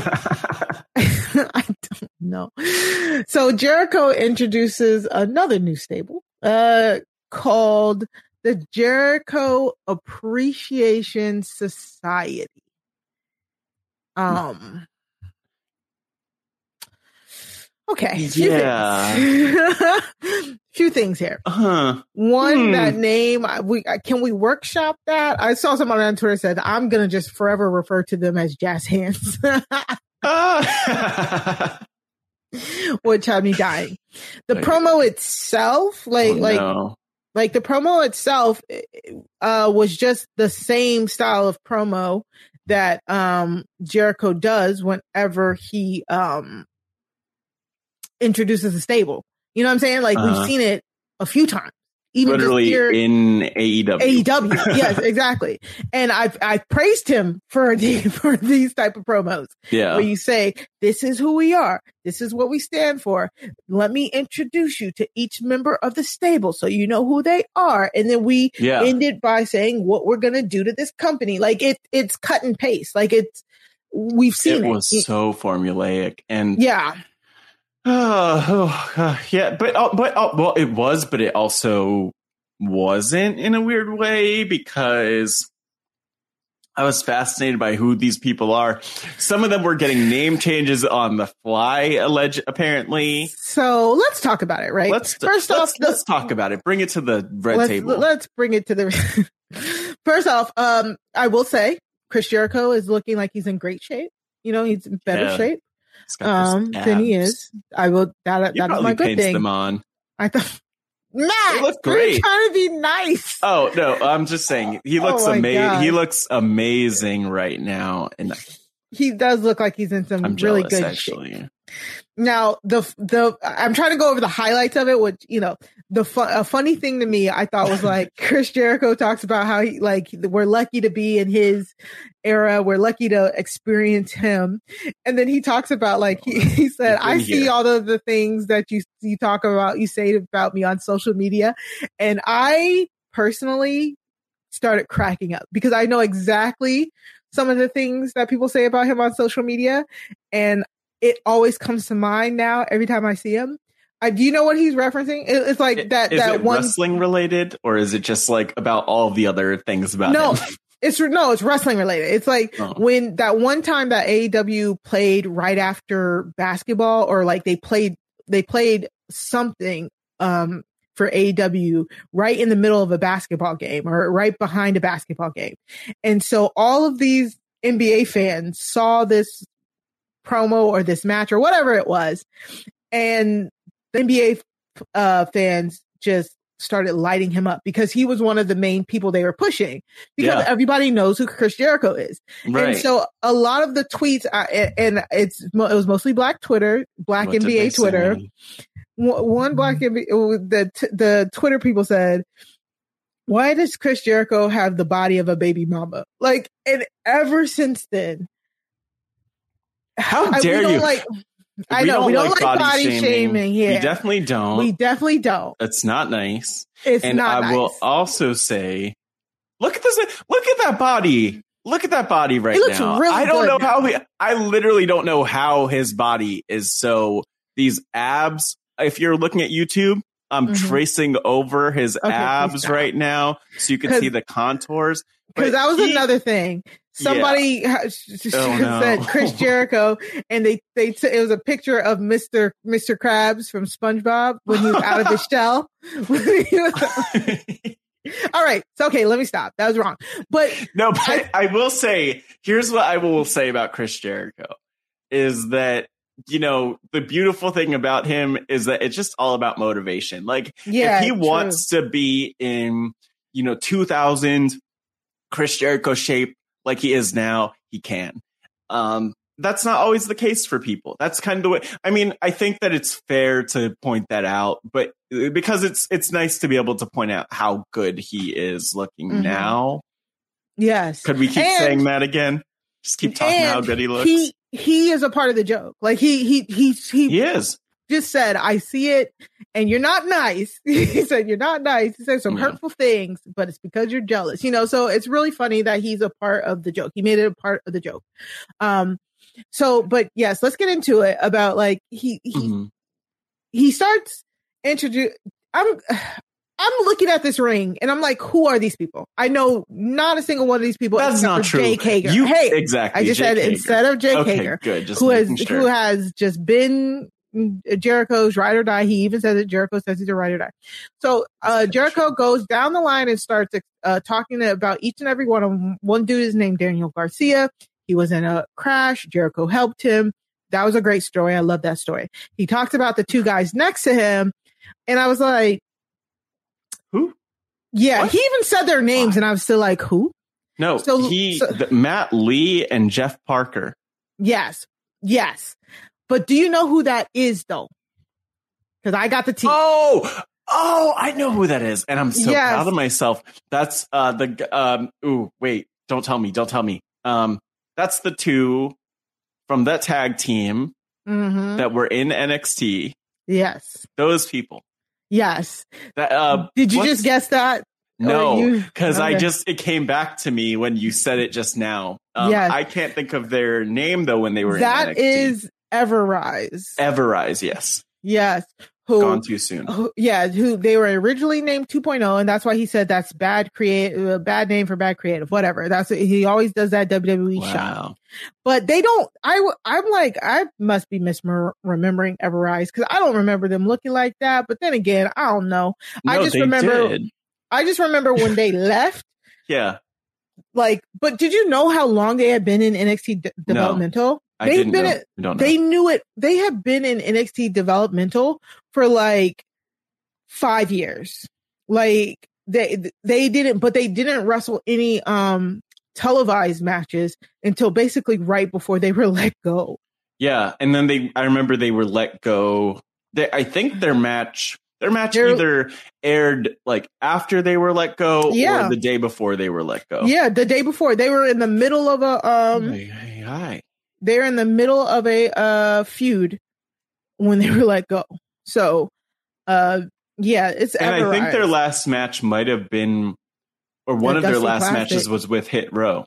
I don't know. So Jericho introduces another new stable, uh, called the Jericho Appreciation Society. Um. Okay. Few Yeah. things. Few things here. Uh-huh. One, Hmm. that name. I- We I- can we workshop that? I saw someone on Twitter said I'm gonna just forever refer to them as jazz hands. Ah. which had me dying. The Like- promo itself, like, Oh, like, no. like the promo itself, uh, was just the same style of promo that um Jericho does whenever he um introduces a stable. You know what I'm saying? Like Uh-huh. we've seen it a few times. Even just Literally here- in A E W. A E W, yes, exactly. And I've I've praised him for the for these type of promos. Yeah. Where you say, this is who we are, this is what we stand for. Let me introduce you to each member of the stable so you know who they are. And then we Yeah. end it by saying what we're gonna do to this company. Like it it's cut and paste. Like it's we've seen It it. was so formulaic and Yeah. Uh, oh, uh, yeah, but uh, but uh, well, it was, but it also wasn't in a weird way because I was fascinated by who these people are. Some of them were getting name changes on the fly, alleged apparently. So let's talk about it, right? Let's First let's, off, let's talk about it. Bring it to the red let's, table. Let's bring it to the. First off, um, I will say Chris Jericho is looking like he's in great shape. You know, he's in better Yeah. shape He's got those um, than he abs. is. I will. That He that is probably my good paints thing. them on. I thought. Matt, look we're great. trying to be nice. Oh no, I'm just saying he looks Oh my amazing. God. He looks amazing right now, and He does look like he's in some I'm really jealous good actually. shape. Now, the the I'm trying to go over the highlights of it, which, you know, the fu- a funny thing to me, I thought was like Chris Jericho talks about how he, like, we're lucky to be in his era. We're lucky to experience him. And then he talks about, like, he, he said, He's been I see here. all of the things that you, you talk about, you say about me on social media. And I personally started cracking up because I know exactly some of the things that people say about him on social media. And it always comes to mind now every time I see him. I, do you know what he's referencing? It, it's like that, Is that it one. wrestling related, or is it just like about all the other things about No, him? it's no, it's wrestling related. It's like Oh. when that one time that A E W played right after basketball, or like they played, they played something, um, for A E W right in the middle of a basketball game or right behind a basketball game. And so all of these N B A fans saw this promo or this match or whatever it was. And the N B A uh, fans just started lighting him up because he was one of the main people they were pushing because Yeah. everybody knows who Chris Jericho is. Right. And so a lot of the tweets, uh, and it's, it was mostly Black Twitter, Black What did N B A they Twitter. say? One one Black N B A, the, the Twitter people said, why does Chris Jericho have the body of a baby mama? Like, and ever since then, How I- we dare don't you? like- I know, we don't like body shaming here. We definitely don't. we definitely don't. It's not nice. It's and not I will nice. also say, look at this. Look at that body. Look at that body right He looks now. really I don't good know now. how he, I literally don't know how his body is so, these abs, if you're looking at YouTube, I'm Mhm. tracing over his Okay, please abs stop. right now so you can 'Cause- see the contours. Because But that was he- another thing. Somebody ha- Oh, no. said Chris Jericho, and they they t- it was a picture of Mister Mister Krabs from SpongeBob when he was out of his shell. When he was- All right, so okay, let me stop. That was wrong. But No, but I, will say, here's what I will say about Chris Jericho is that, you know, the beautiful thing about him is that it's just all about motivation. Like, Yeah, if he true. wants to be in, you know, two thousand Chris Jericho shape like he is now, he can. Um, that's not always the case for people. That's kind of the way. I mean, I think that it's fair to point that out, but because it's it's nice to be able to point out how good he is looking Mhm. now. yes, Could we keep And- saying that again? Just keep talking and how good he looks. He he is a part of the joke. Like he he he he, He is. just said, I see it, and you're not nice. He said, you're not nice. He said some Yeah. hurtful things, but it's because you're jealous. You know, so it's really funny that he's a part of the joke. He made it a part of the joke. Um, so, but yes, let's get into it about like he he Mhm. he starts introduce. I'm I'm looking at this ring, and I'm like, who are these people? I know not a single one of these people. That's except not for true. Jake Hager. You- hey, exactly, I just Jake said Hager. instead of Jake Okay, Hager, good, just who has making sure. who has just been Jericho's ride or die. He even says it. Jericho says he's a ride or die. So uh, Jericho goes down the line and starts uh, talking about each and every one of them. One dude is named Daniel Garcia. He was in a crash. Jericho helped him. that was a great story. I love that story. He talked about the two guys next to him, and I was like, who? Yeah, What? he even said their names, and I was still like, who? No, So- he, so- the, Matt Lee and Jeff Parker. Yes, yes. But do you know who that is, though? Because I got the team. Oh, oh, I know who that is, and I'm so Yes. proud of myself. That's uh the g- um. Ooh, wait, don't tell me, don't tell me. Um, that's the two from that tag team Mm-hmm. that were in N X T. Yes, Those people. yes. That uh, Did you what's- just guess that? No, Or you- because I okay. just it came back to me when you said it just now. Um, Yes. I can't think of their name though when they were in That N X T. is Everrise. Everrise, yes. Yes. Who, Gone too soon. who- yeah, who they were originally named two point oh, and that's why he said that's bad create, uh, bad name for bad creative, whatever. That's he always does that W W E shot. Wow. But they don't. I w- I'm like I must be misremembering Everrise because I don't remember them looking like that. But then again, I don't know. I No, just they remember. did. I just remember when they left. Yeah. Like, but did you know how long they had been in N X T de- developmental? I They've didn't been know. at- I don't know. they knew it. They have been in N X T developmental for like five years. Like they they didn't, but they didn't wrestle any um televised matches until basically right before they were let go. Yeah, and then they I remember they were let go. They, I think their match their match They're- either aired like after they were let go Yeah. or the day before they were let go. Yeah, the day before they were in the middle of a um. Hey, hey, hi. They're in the middle of a uh feud when they were let go. So, uh, yeah, it's And I think Everrise. their last match might have been or one Yeah, of their Dusty last Classic. matches was with Hit Row.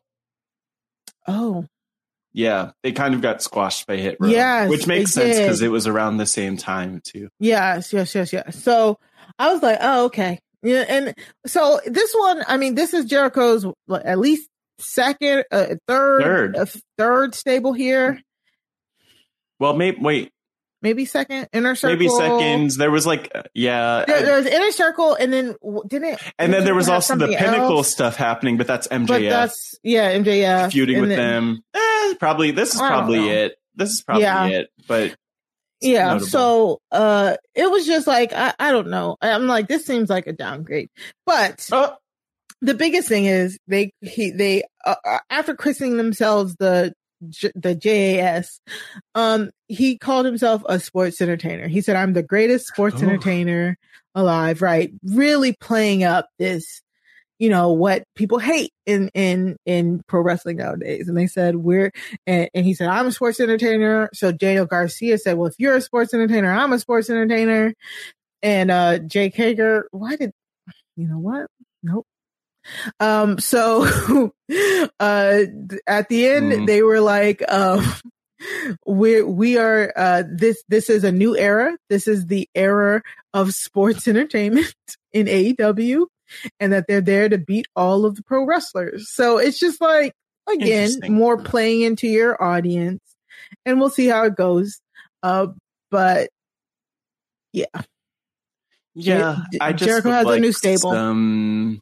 Oh, Yeah, they kind of got squashed by Hit Row. Yes, which makes they sense because did. it was around the same time too. yes, yes, yes, yes. So I was like, oh, okay. Yeah, and so this one, I mean, this is Jericho's what, at least second, uh, third, Third. uh, third stable here, Well, maybe wait, maybe second inner circle, maybe seconds. There was like uh, yeah, There, uh, there was inner circle, and then w- didn't and then there was have also the something Pinnacle else? stuff happening, but that's But M J F that's yeah, M J F feuding and with then- them. Eh, probably this is I don't probably know. it. This is probably Yeah. it. But Yeah, notable. so uh it was just like I, I don't know. I'm like this seems like a downgrade. But Oh. the biggest thing is they he they uh, uh, after christening themselves the J- the J A S, um he called himself a sports entertainer. He said I'm the greatest sports Oh. entertainer alive, right? Really playing up this, you know, what people hate in in in pro wrestling nowadays. And they said we're and, and he said I'm a sports entertainer. So Daniel Garcia said, well, if you're a sports entertainer, I'm a sports entertainer. And uh Jake Hager, why did you know what? Nope. Um so uh at the end Mhm. they were like um we we are uh this this is a new era. This is the era of sports entertainment in A E W, and that they're there to beat all of the pro wrestlers. So it's just like again Interesting. more playing into your audience, and we'll see how it goes. Uh but yeah. yeah, Jer- I just Jericho would has a like new stable. Some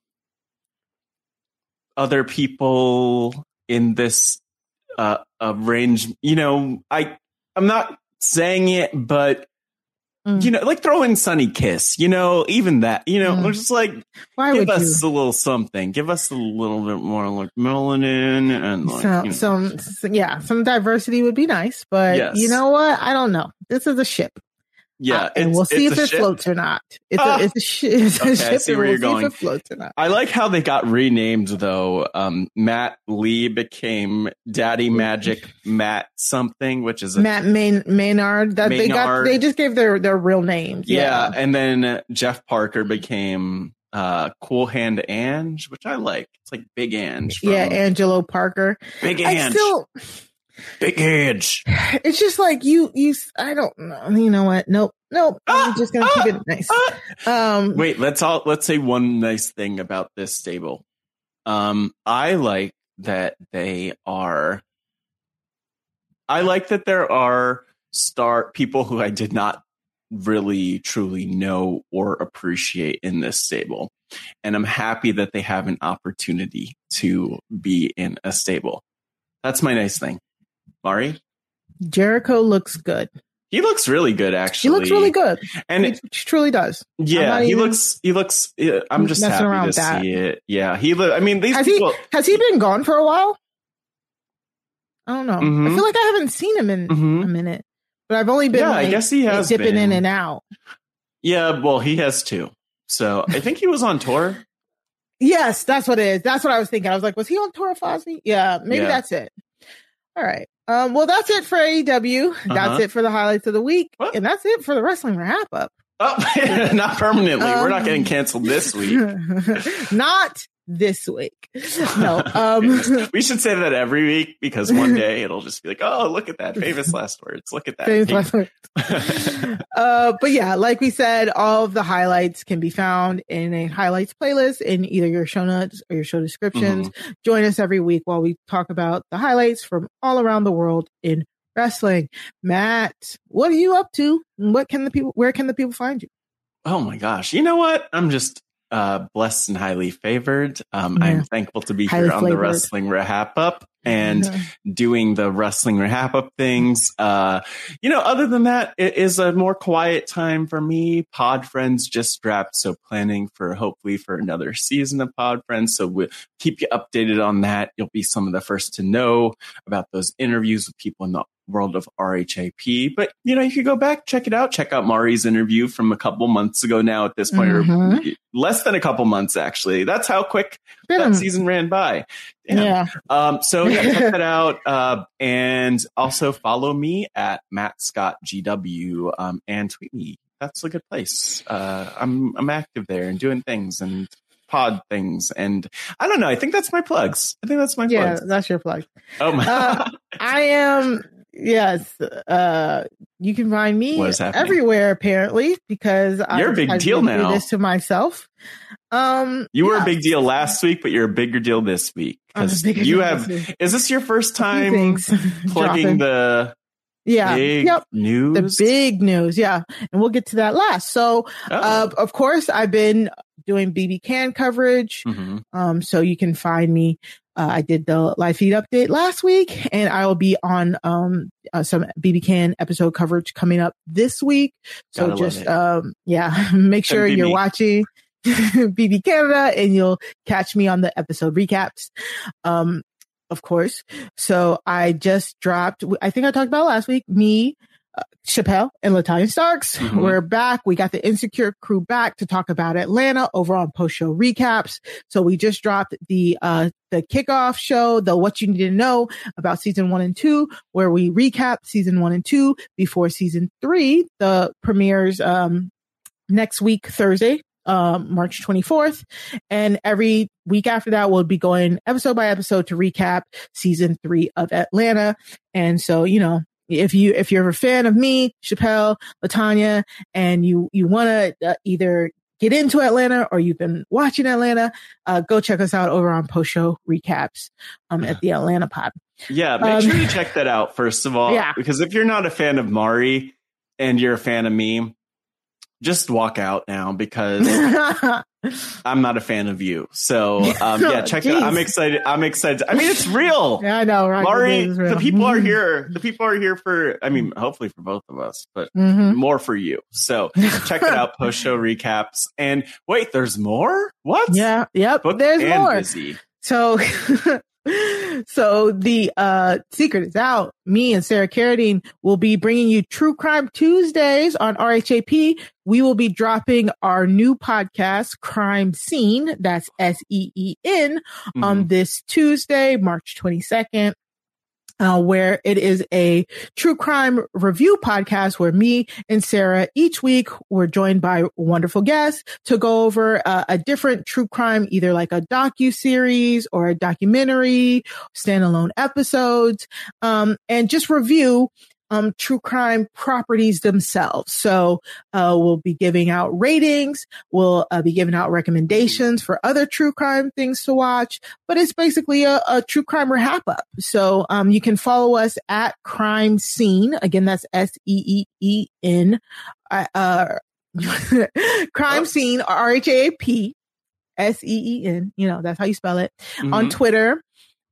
other people in this uh, uh range, you know, I I'm not saying it, but Mm. you know, like throw in Sunny Kiss, you know, even that, you know, Mm. we're just like Why give would us you? a little something, give us a little bit more like melanin and like So, you know. some, some, yeah, some diversity would be nice, but Yes. you know what? I don't know. This is a ship. Yeah, Uh, and it's- we'll see it's if a it ship. floats or not. It's Ah! a, it's a, sh- it's a Okay, I ship. see and where we'll you're going. if it floats or not. I like how they got renamed though. Um, Matt Lee became Daddy Magic Matt something, which is a, Matt Mayn- Maynard. That they got. Maynard. They just gave their their real names. yeah. And then uh, Jeff Parker became uh, Cool Hand Ange, which I like. It's like Big Ange. From Yeah, Angelo Parker. Big I Ange. still. Big Ange. It's just like you. You. I don't know. You know what? Nope. Nope. I'm just gonna keep it nice. Um. Wait, let's all let's say one nice thing about this stable. Um, I like that they are. I like that there are star people who I did not really truly know or appreciate in this stable, and I'm happy that they have an opportunity to be in a stable. That's my nice thing, Mari. Jericho looks good. He looks really good, actually. He looks really good, and he, he truly does. Yeah, he looks. He looks. I'm just happy to see it. Yeah, he. Look. I mean, these has people. He, has he been gone for a while? I don't know. Mm-hmm. I feel like I haven't seen him in mm-hmm. a minute, but I've only been. Yeah, like, I guess he has dipping been. in and out. Yeah, well, he has too. So I think he was on tour. Yes, that's what it is. That's what I was thinking. I was like, was he on tour of Fozzy? Yeah, maybe Yeah. that's it. All right. Um, well, that's it for A E W. That's Uh-huh. it for the highlights of the week. And that's it for the wrestling wrap up. Oh, not permanently. Um, We're not getting canceled this week. Not this week. No. Um, We should say that every week because one day it'll just be like, oh, look at that. Famous last words. Look at that. Famous last words. uh, but yeah, like we said, all of the highlights can be found in a highlights playlist in either your show notes or your show descriptions. Mm-hmm. Join us every week while we talk about the highlights from all around the world in wrestling. Matt, what are you up to? What can the people, where can the people find you? Oh my gosh. You know what? I'm just uh, blessed and highly favored. Um, Yeah. I'm thankful to be Highly here on flavored. the Wrestling Wrap Up and Yeah. doing the Wrestling Wrap Up things. Uh, you know, other than that, it is a more quiet time for me. Pod Friends just wrapped, so planning for hopefully for another season of Pod Friends. So we'll keep you updated on that. You'll be some of the first to know about those interviews with people in the world of R H A P. But, you know, you could go back, check it out. Check out Mari's interview from a couple months ago now at this point, Mhm. or less than a couple months, actually. That's how quick Yeah. that season ran by. Damn. Yeah. Um, so yeah, check that out. Uh, and also follow me at Matt Scott G W um, and tweet me. That's a good place. Uh, I'm, I'm active there and doing things and pod things. And I don't know. I think that's my plugs. I think that's my Yeah, plugs. that's your plug. Oh my. Uh, I am, yes. Uh, you can find me What is happening? everywhere apparently because I You're a big decided deal to do now. this to myself. Um, You were yeah. a big deal last week, but you're a bigger deal this week. I'm a Because bigger you deal have, this week. is this your first time things plugging dropping. the Yeah. big Yep. news? The big news. Yeah. And we'll get to that last. So, uh, of course, I've been doing B B Can coverage. Mhm. Um, so you can find me. Uh, I did the live feed update last week and I will be on, um, uh, some B B Can episode coverage coming up this week. So Gotta love just, it. um, yeah, make sure And B B. you're watching B B Canada and you'll catch me on the episode recaps. Um, of course. So I just dropped, I think I talked about it last week, me, uh, Chappelle and Latanya Starks. Mhm. We're back. We got the Insecure crew back to talk about Atlanta over on post show recaps. So we just dropped the, uh, the kickoff show, the what you need to know about season one and two, where we recap season one and two before season three, the premieres, um, next week, Thursday, um, March twenty-fourth. And every week after that, we'll be going episode by episode to recap season three of Atlanta. And so, you know, if you, if you're a fan of me, Chappelle, Latanya, and you, you want to uh, either get into Atlanta or you've been watching Atlanta, uh, go check us out over on post show recaps, um, at the Atlanta pod. Yeah, make Um, sure you check that out, first of all. Yeah. Because if you're not a fan of Mari and you're a fan of me, just walk out now because I'm not a fan of you. So um, yeah, check it out. I'm Jeez. excited. I'm excited. I mean, it's real. Yeah, I know, right? Mari, It is real. the people are Mhm. here. The people are here for, I mean, hopefully for both of us, but Mhm. more for you. So check it out, post show recaps. And wait, there's more? What? Yeah, yep. Booked There's and more. busy. So, so the uh secret is out. Me and Sarah Carradine will be bringing you True Crime Tuesdays on R H A P. We will be dropping our new podcast, Crime Scene. That's S E E N, on this Tuesday, March twenty-second. Uh, where it is a true crime review podcast where me and Sarah each week we're joined by wonderful guests to go over uh, a different true crime, either like a docu-series or a documentary, standalone episodes, um, and just review um, true crime properties themselves. So uh, we'll be giving out ratings. We'll uh, be giving out recommendations for other true crime things to watch. But it's basically a, a true crime wrap up. So um, you can follow us at Crime Scene. Again, that's S E E E N. Uh, uh, Crime Scene, R H A P, S E E N. You know, that's how you spell it. Mhm. On Twitter.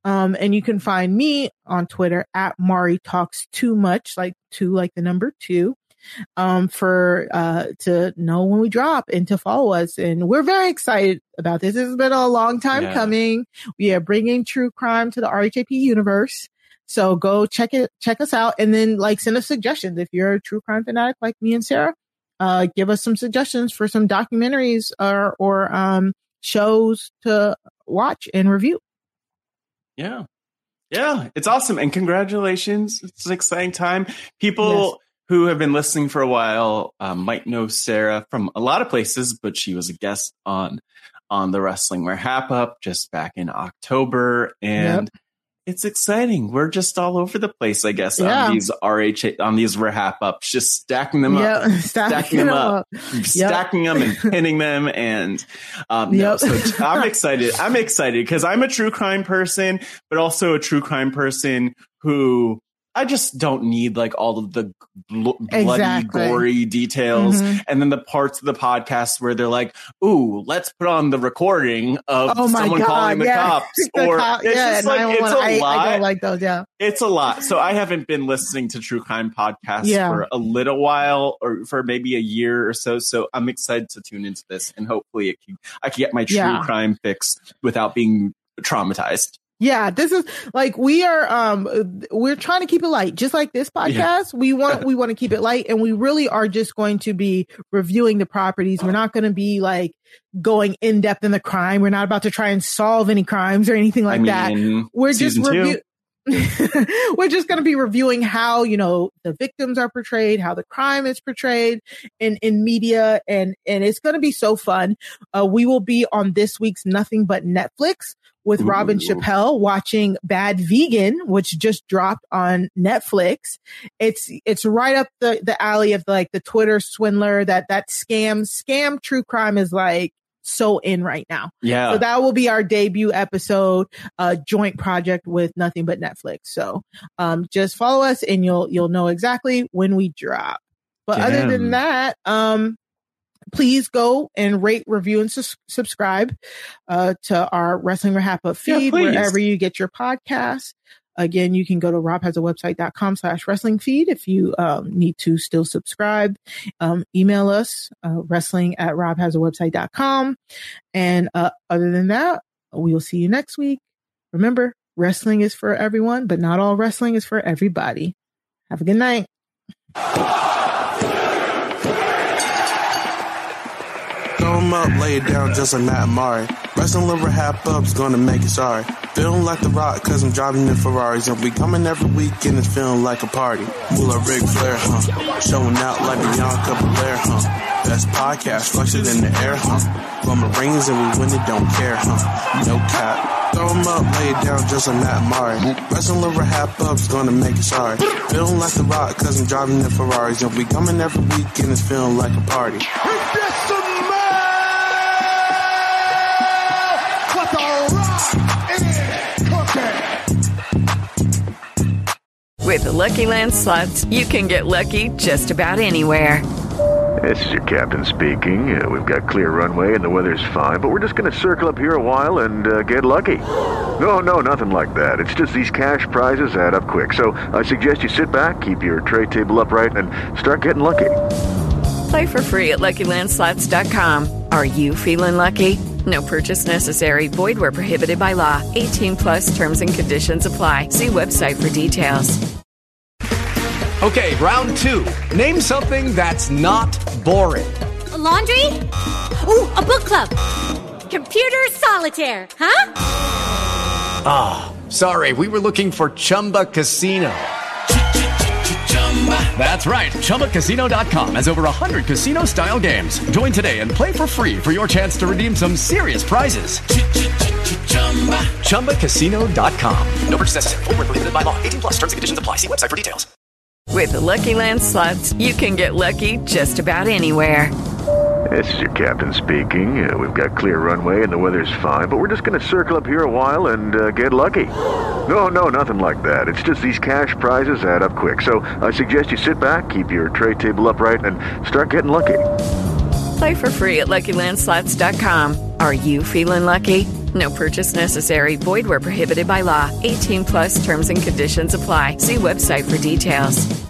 Um, and you can find me on Twitter at Mari Talks Too Much, like two, like the number two, um, for, uh, to know when we drop and to follow us. And we're very excited about this. This has been a long time yeah. coming. We are bringing true crime to the R H A P universe. So go check it, check us out, and then like send us suggestions. If you're a true crime fanatic like me and Sarah, uh, give us some suggestions for some documentaries or, or, um, shows to watch and review. Yeah. Yeah. It's awesome. And congratulations. It's an exciting time. People yes. who have been listening for a while um, might know Sarah from a lot of places, but she was a guest on, on the Wrestling Wrap Up just back in October. And yep. it's exciting. We're just all over the place, I guess, yeah. on these R H A, on these wrap ups, just stacking them yep. up, stacking, stacking them up, up. stacking yep. them and pinning them. And um, yep. no, so I'm excited. I'm excited because I'm a true crime person, but also a true crime person who I just don't need like all of the bl- bloody, exactly. gory details. Mm-hmm. And then the parts of the podcast where they're like, ooh, let's put on the recording of oh someone God, calling the yeah. cops. the or cop, it's yeah, just like, it's a I, lot. I don't like those, yeah. It's a lot. So I haven't been listening to true crime podcasts yeah. for a little while or for maybe a year or so. So I'm excited to tune into this and hopefully it can, I can get my true yeah. crime fix without being traumatized. Yeah, this is like we are um we're trying to keep it light, just like this podcast. Yeah. We want we want to keep it light, and we really are just going to be reviewing the properties. We're not going to be like going in depth in the crime. We're not about to try and solve any crimes or anything like I mean, that. We're just review we're just going to be reviewing how, you know, the victims are portrayed, how the crime is portrayed in, in media. And, and it's going to be so fun. Uh, we will be on this week's Nothing But Netflix with Ooh. Robin Chappelle watching Bad Vegan, which just dropped on Netflix. It's, it's right up the, the alley of like the Twitter swindler, that, that scam, scam true crime is like, so in right now. Yeah. So that will be our debut episode, uh, joint project with Nothing But Netflix. So, um, just follow us and you'll, you'll know exactly when we drop. But Damn. Other than that, um, please go and rate, review, and su- subscribe, uh, to our Wrestling Wrap Up feed, yeah, wherever you get your podcasts. Again, you can go to rob has a website dot com slash wrestling feed if you um, need to still subscribe. Um, email us, uh, wrestling at rob has a website dot com. And uh, other than that, we will see you next week. Remember, wrestling is for everyone, but not all wrestling is for everybody. Have a good night. Throw 'em up, lay it down just like Matt Amari. Wrestling liver half up's gonna make it sorry. Feeling like The Rock, cause I'm driving in Ferraris. And we coming every week and it's feeling like a party. Pull up Ric Flair, huh? Showing out like Bianca Belair, huh? Best podcast, flush it in the air, huh? Blow my rings and we win it, don't care, huh? No cap. Throw 'em up, lay it down just like Matt Amari. Wrestling liver half up's gonna make it sorry. Feeling like The Rock, cause I'm driving in Ferraris. And we coming every week and it's feeling like a party. With the Lucky Land Slots, you can get lucky just about anywhere. This is your captain speaking. Uh, we've got clear runway and the weather's fine, but we're just going to circle up here a while and uh, get lucky. No, no, nothing like that. It's just these cash prizes add up quick. So I suggest you sit back, keep your tray table upright, and start getting lucky. Play for free at lucky land slots dot com. Are you feeling lucky? No purchase necessary. Void where prohibited by law. eighteen plus terms and conditions apply. See website for details. Okay, round two. Name something that's not boring. A laundry? Ooh, a book club. Computer solitaire, huh? Ah, oh, sorry. We were looking for Chumba Casino. That's right. Chumba Casino dot com has over one hundred casino-style games. Join today and play for free for your chance to redeem some serious prizes. Chumba Casino dot com. No purchase necessary. Void where prohibited by law. eighteen plus. Terms and conditions apply. See website for details. With the Lucky Land Slots, you can get lucky just about anywhere. This is your captain speaking. Uh, we've got clear runway and the weather's fine, but we're just going to circle up here a while and uh, get lucky. No, no, nothing like that. It's just these cash prizes add up quick. So I suggest you sit back, keep your tray table upright, and start getting lucky. Play for free at lucky land slots dot com. Are you feeling lucky? No purchase necessary. Void where prohibited by law. eighteen plus terms and conditions apply. See website for details.